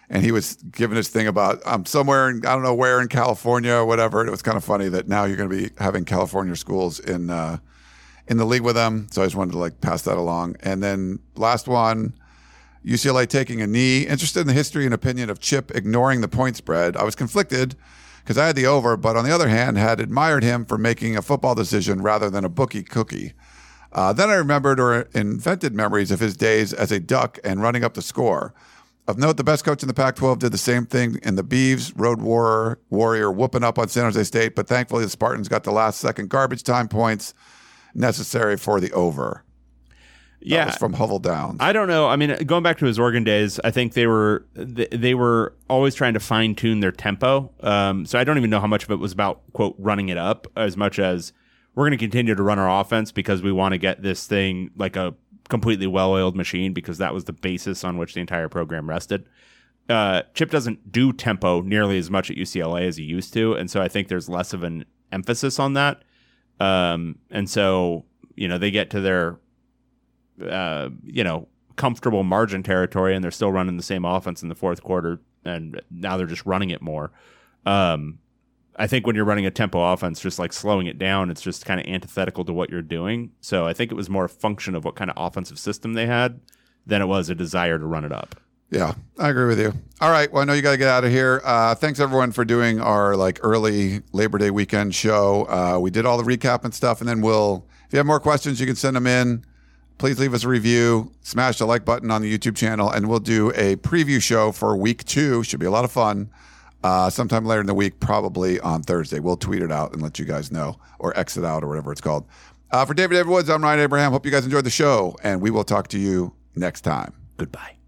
[SPEAKER 3] and he was giving his thing about I'm somewhere in, I don't know where in California or whatever. And it was kind of funny that now you're going to be having California schools in uh, in the league with them. So I just wanted to like pass that along. And then last one, U C L A taking a knee. Interested in the history and opinion of Chip ignoring the point spread. I was conflicted because I had the over, but on the other hand, had admired him for making a football decision rather than a bookie cookie. Uh, then I remembered or invented memories of his days as a Duck and running up the score. Of note, the best coach in the Pac twelve did the same thing in the Beavs, Road Warrior, Warrior whooping up on San Jose State, but thankfully the Spartans got the last second garbage time points necessary for the over.
[SPEAKER 1] Yeah,
[SPEAKER 3] that was from Hovel Downs.
[SPEAKER 1] I don't know. I mean, going back to his Oregon days, I think they were they, they were always trying to fine tune their tempo. Um, so I don't even know how much of it was about quote running it up as much as we're going to continue to run our offense because we want to get this thing like a completely well-oiled machine because that was the basis on which the entire program rested. Uh, Chip doesn't do tempo nearly as much at U C L A as he used to, and so I think there's less of an emphasis on that. Um, and so you know they get to their Uh, you know, comfortable margin territory, and they're still running the same offense in the fourth quarter, and now they're just running it more. Um, I think when you're running a tempo offense, just like slowing it down, it's just kind of antithetical to what you're doing. So I think it was more a function of what kind of offensive system they had than it was a desire to run it up.
[SPEAKER 3] Yeah, I agree with you. All right, well, I know you got to get out of here. Uh, thanks everyone for doing our like early Labor Day weekend show. Uh, we did all the recap and stuff, and then we'll, if you have more questions, you can send them in. Please leave us a review, smash the like button on the YouTube channel, and we'll do a preview show for week two. Should be a lot of fun. Uh, sometime later in the week, probably on Thursday. We'll tweet it out and let you guys know, or exit out, or whatever it's called. Uh, for David David Woods, I'm Ryan Abraham. Hope you guys enjoyed the show, and we will talk to you next time.
[SPEAKER 1] Goodbye.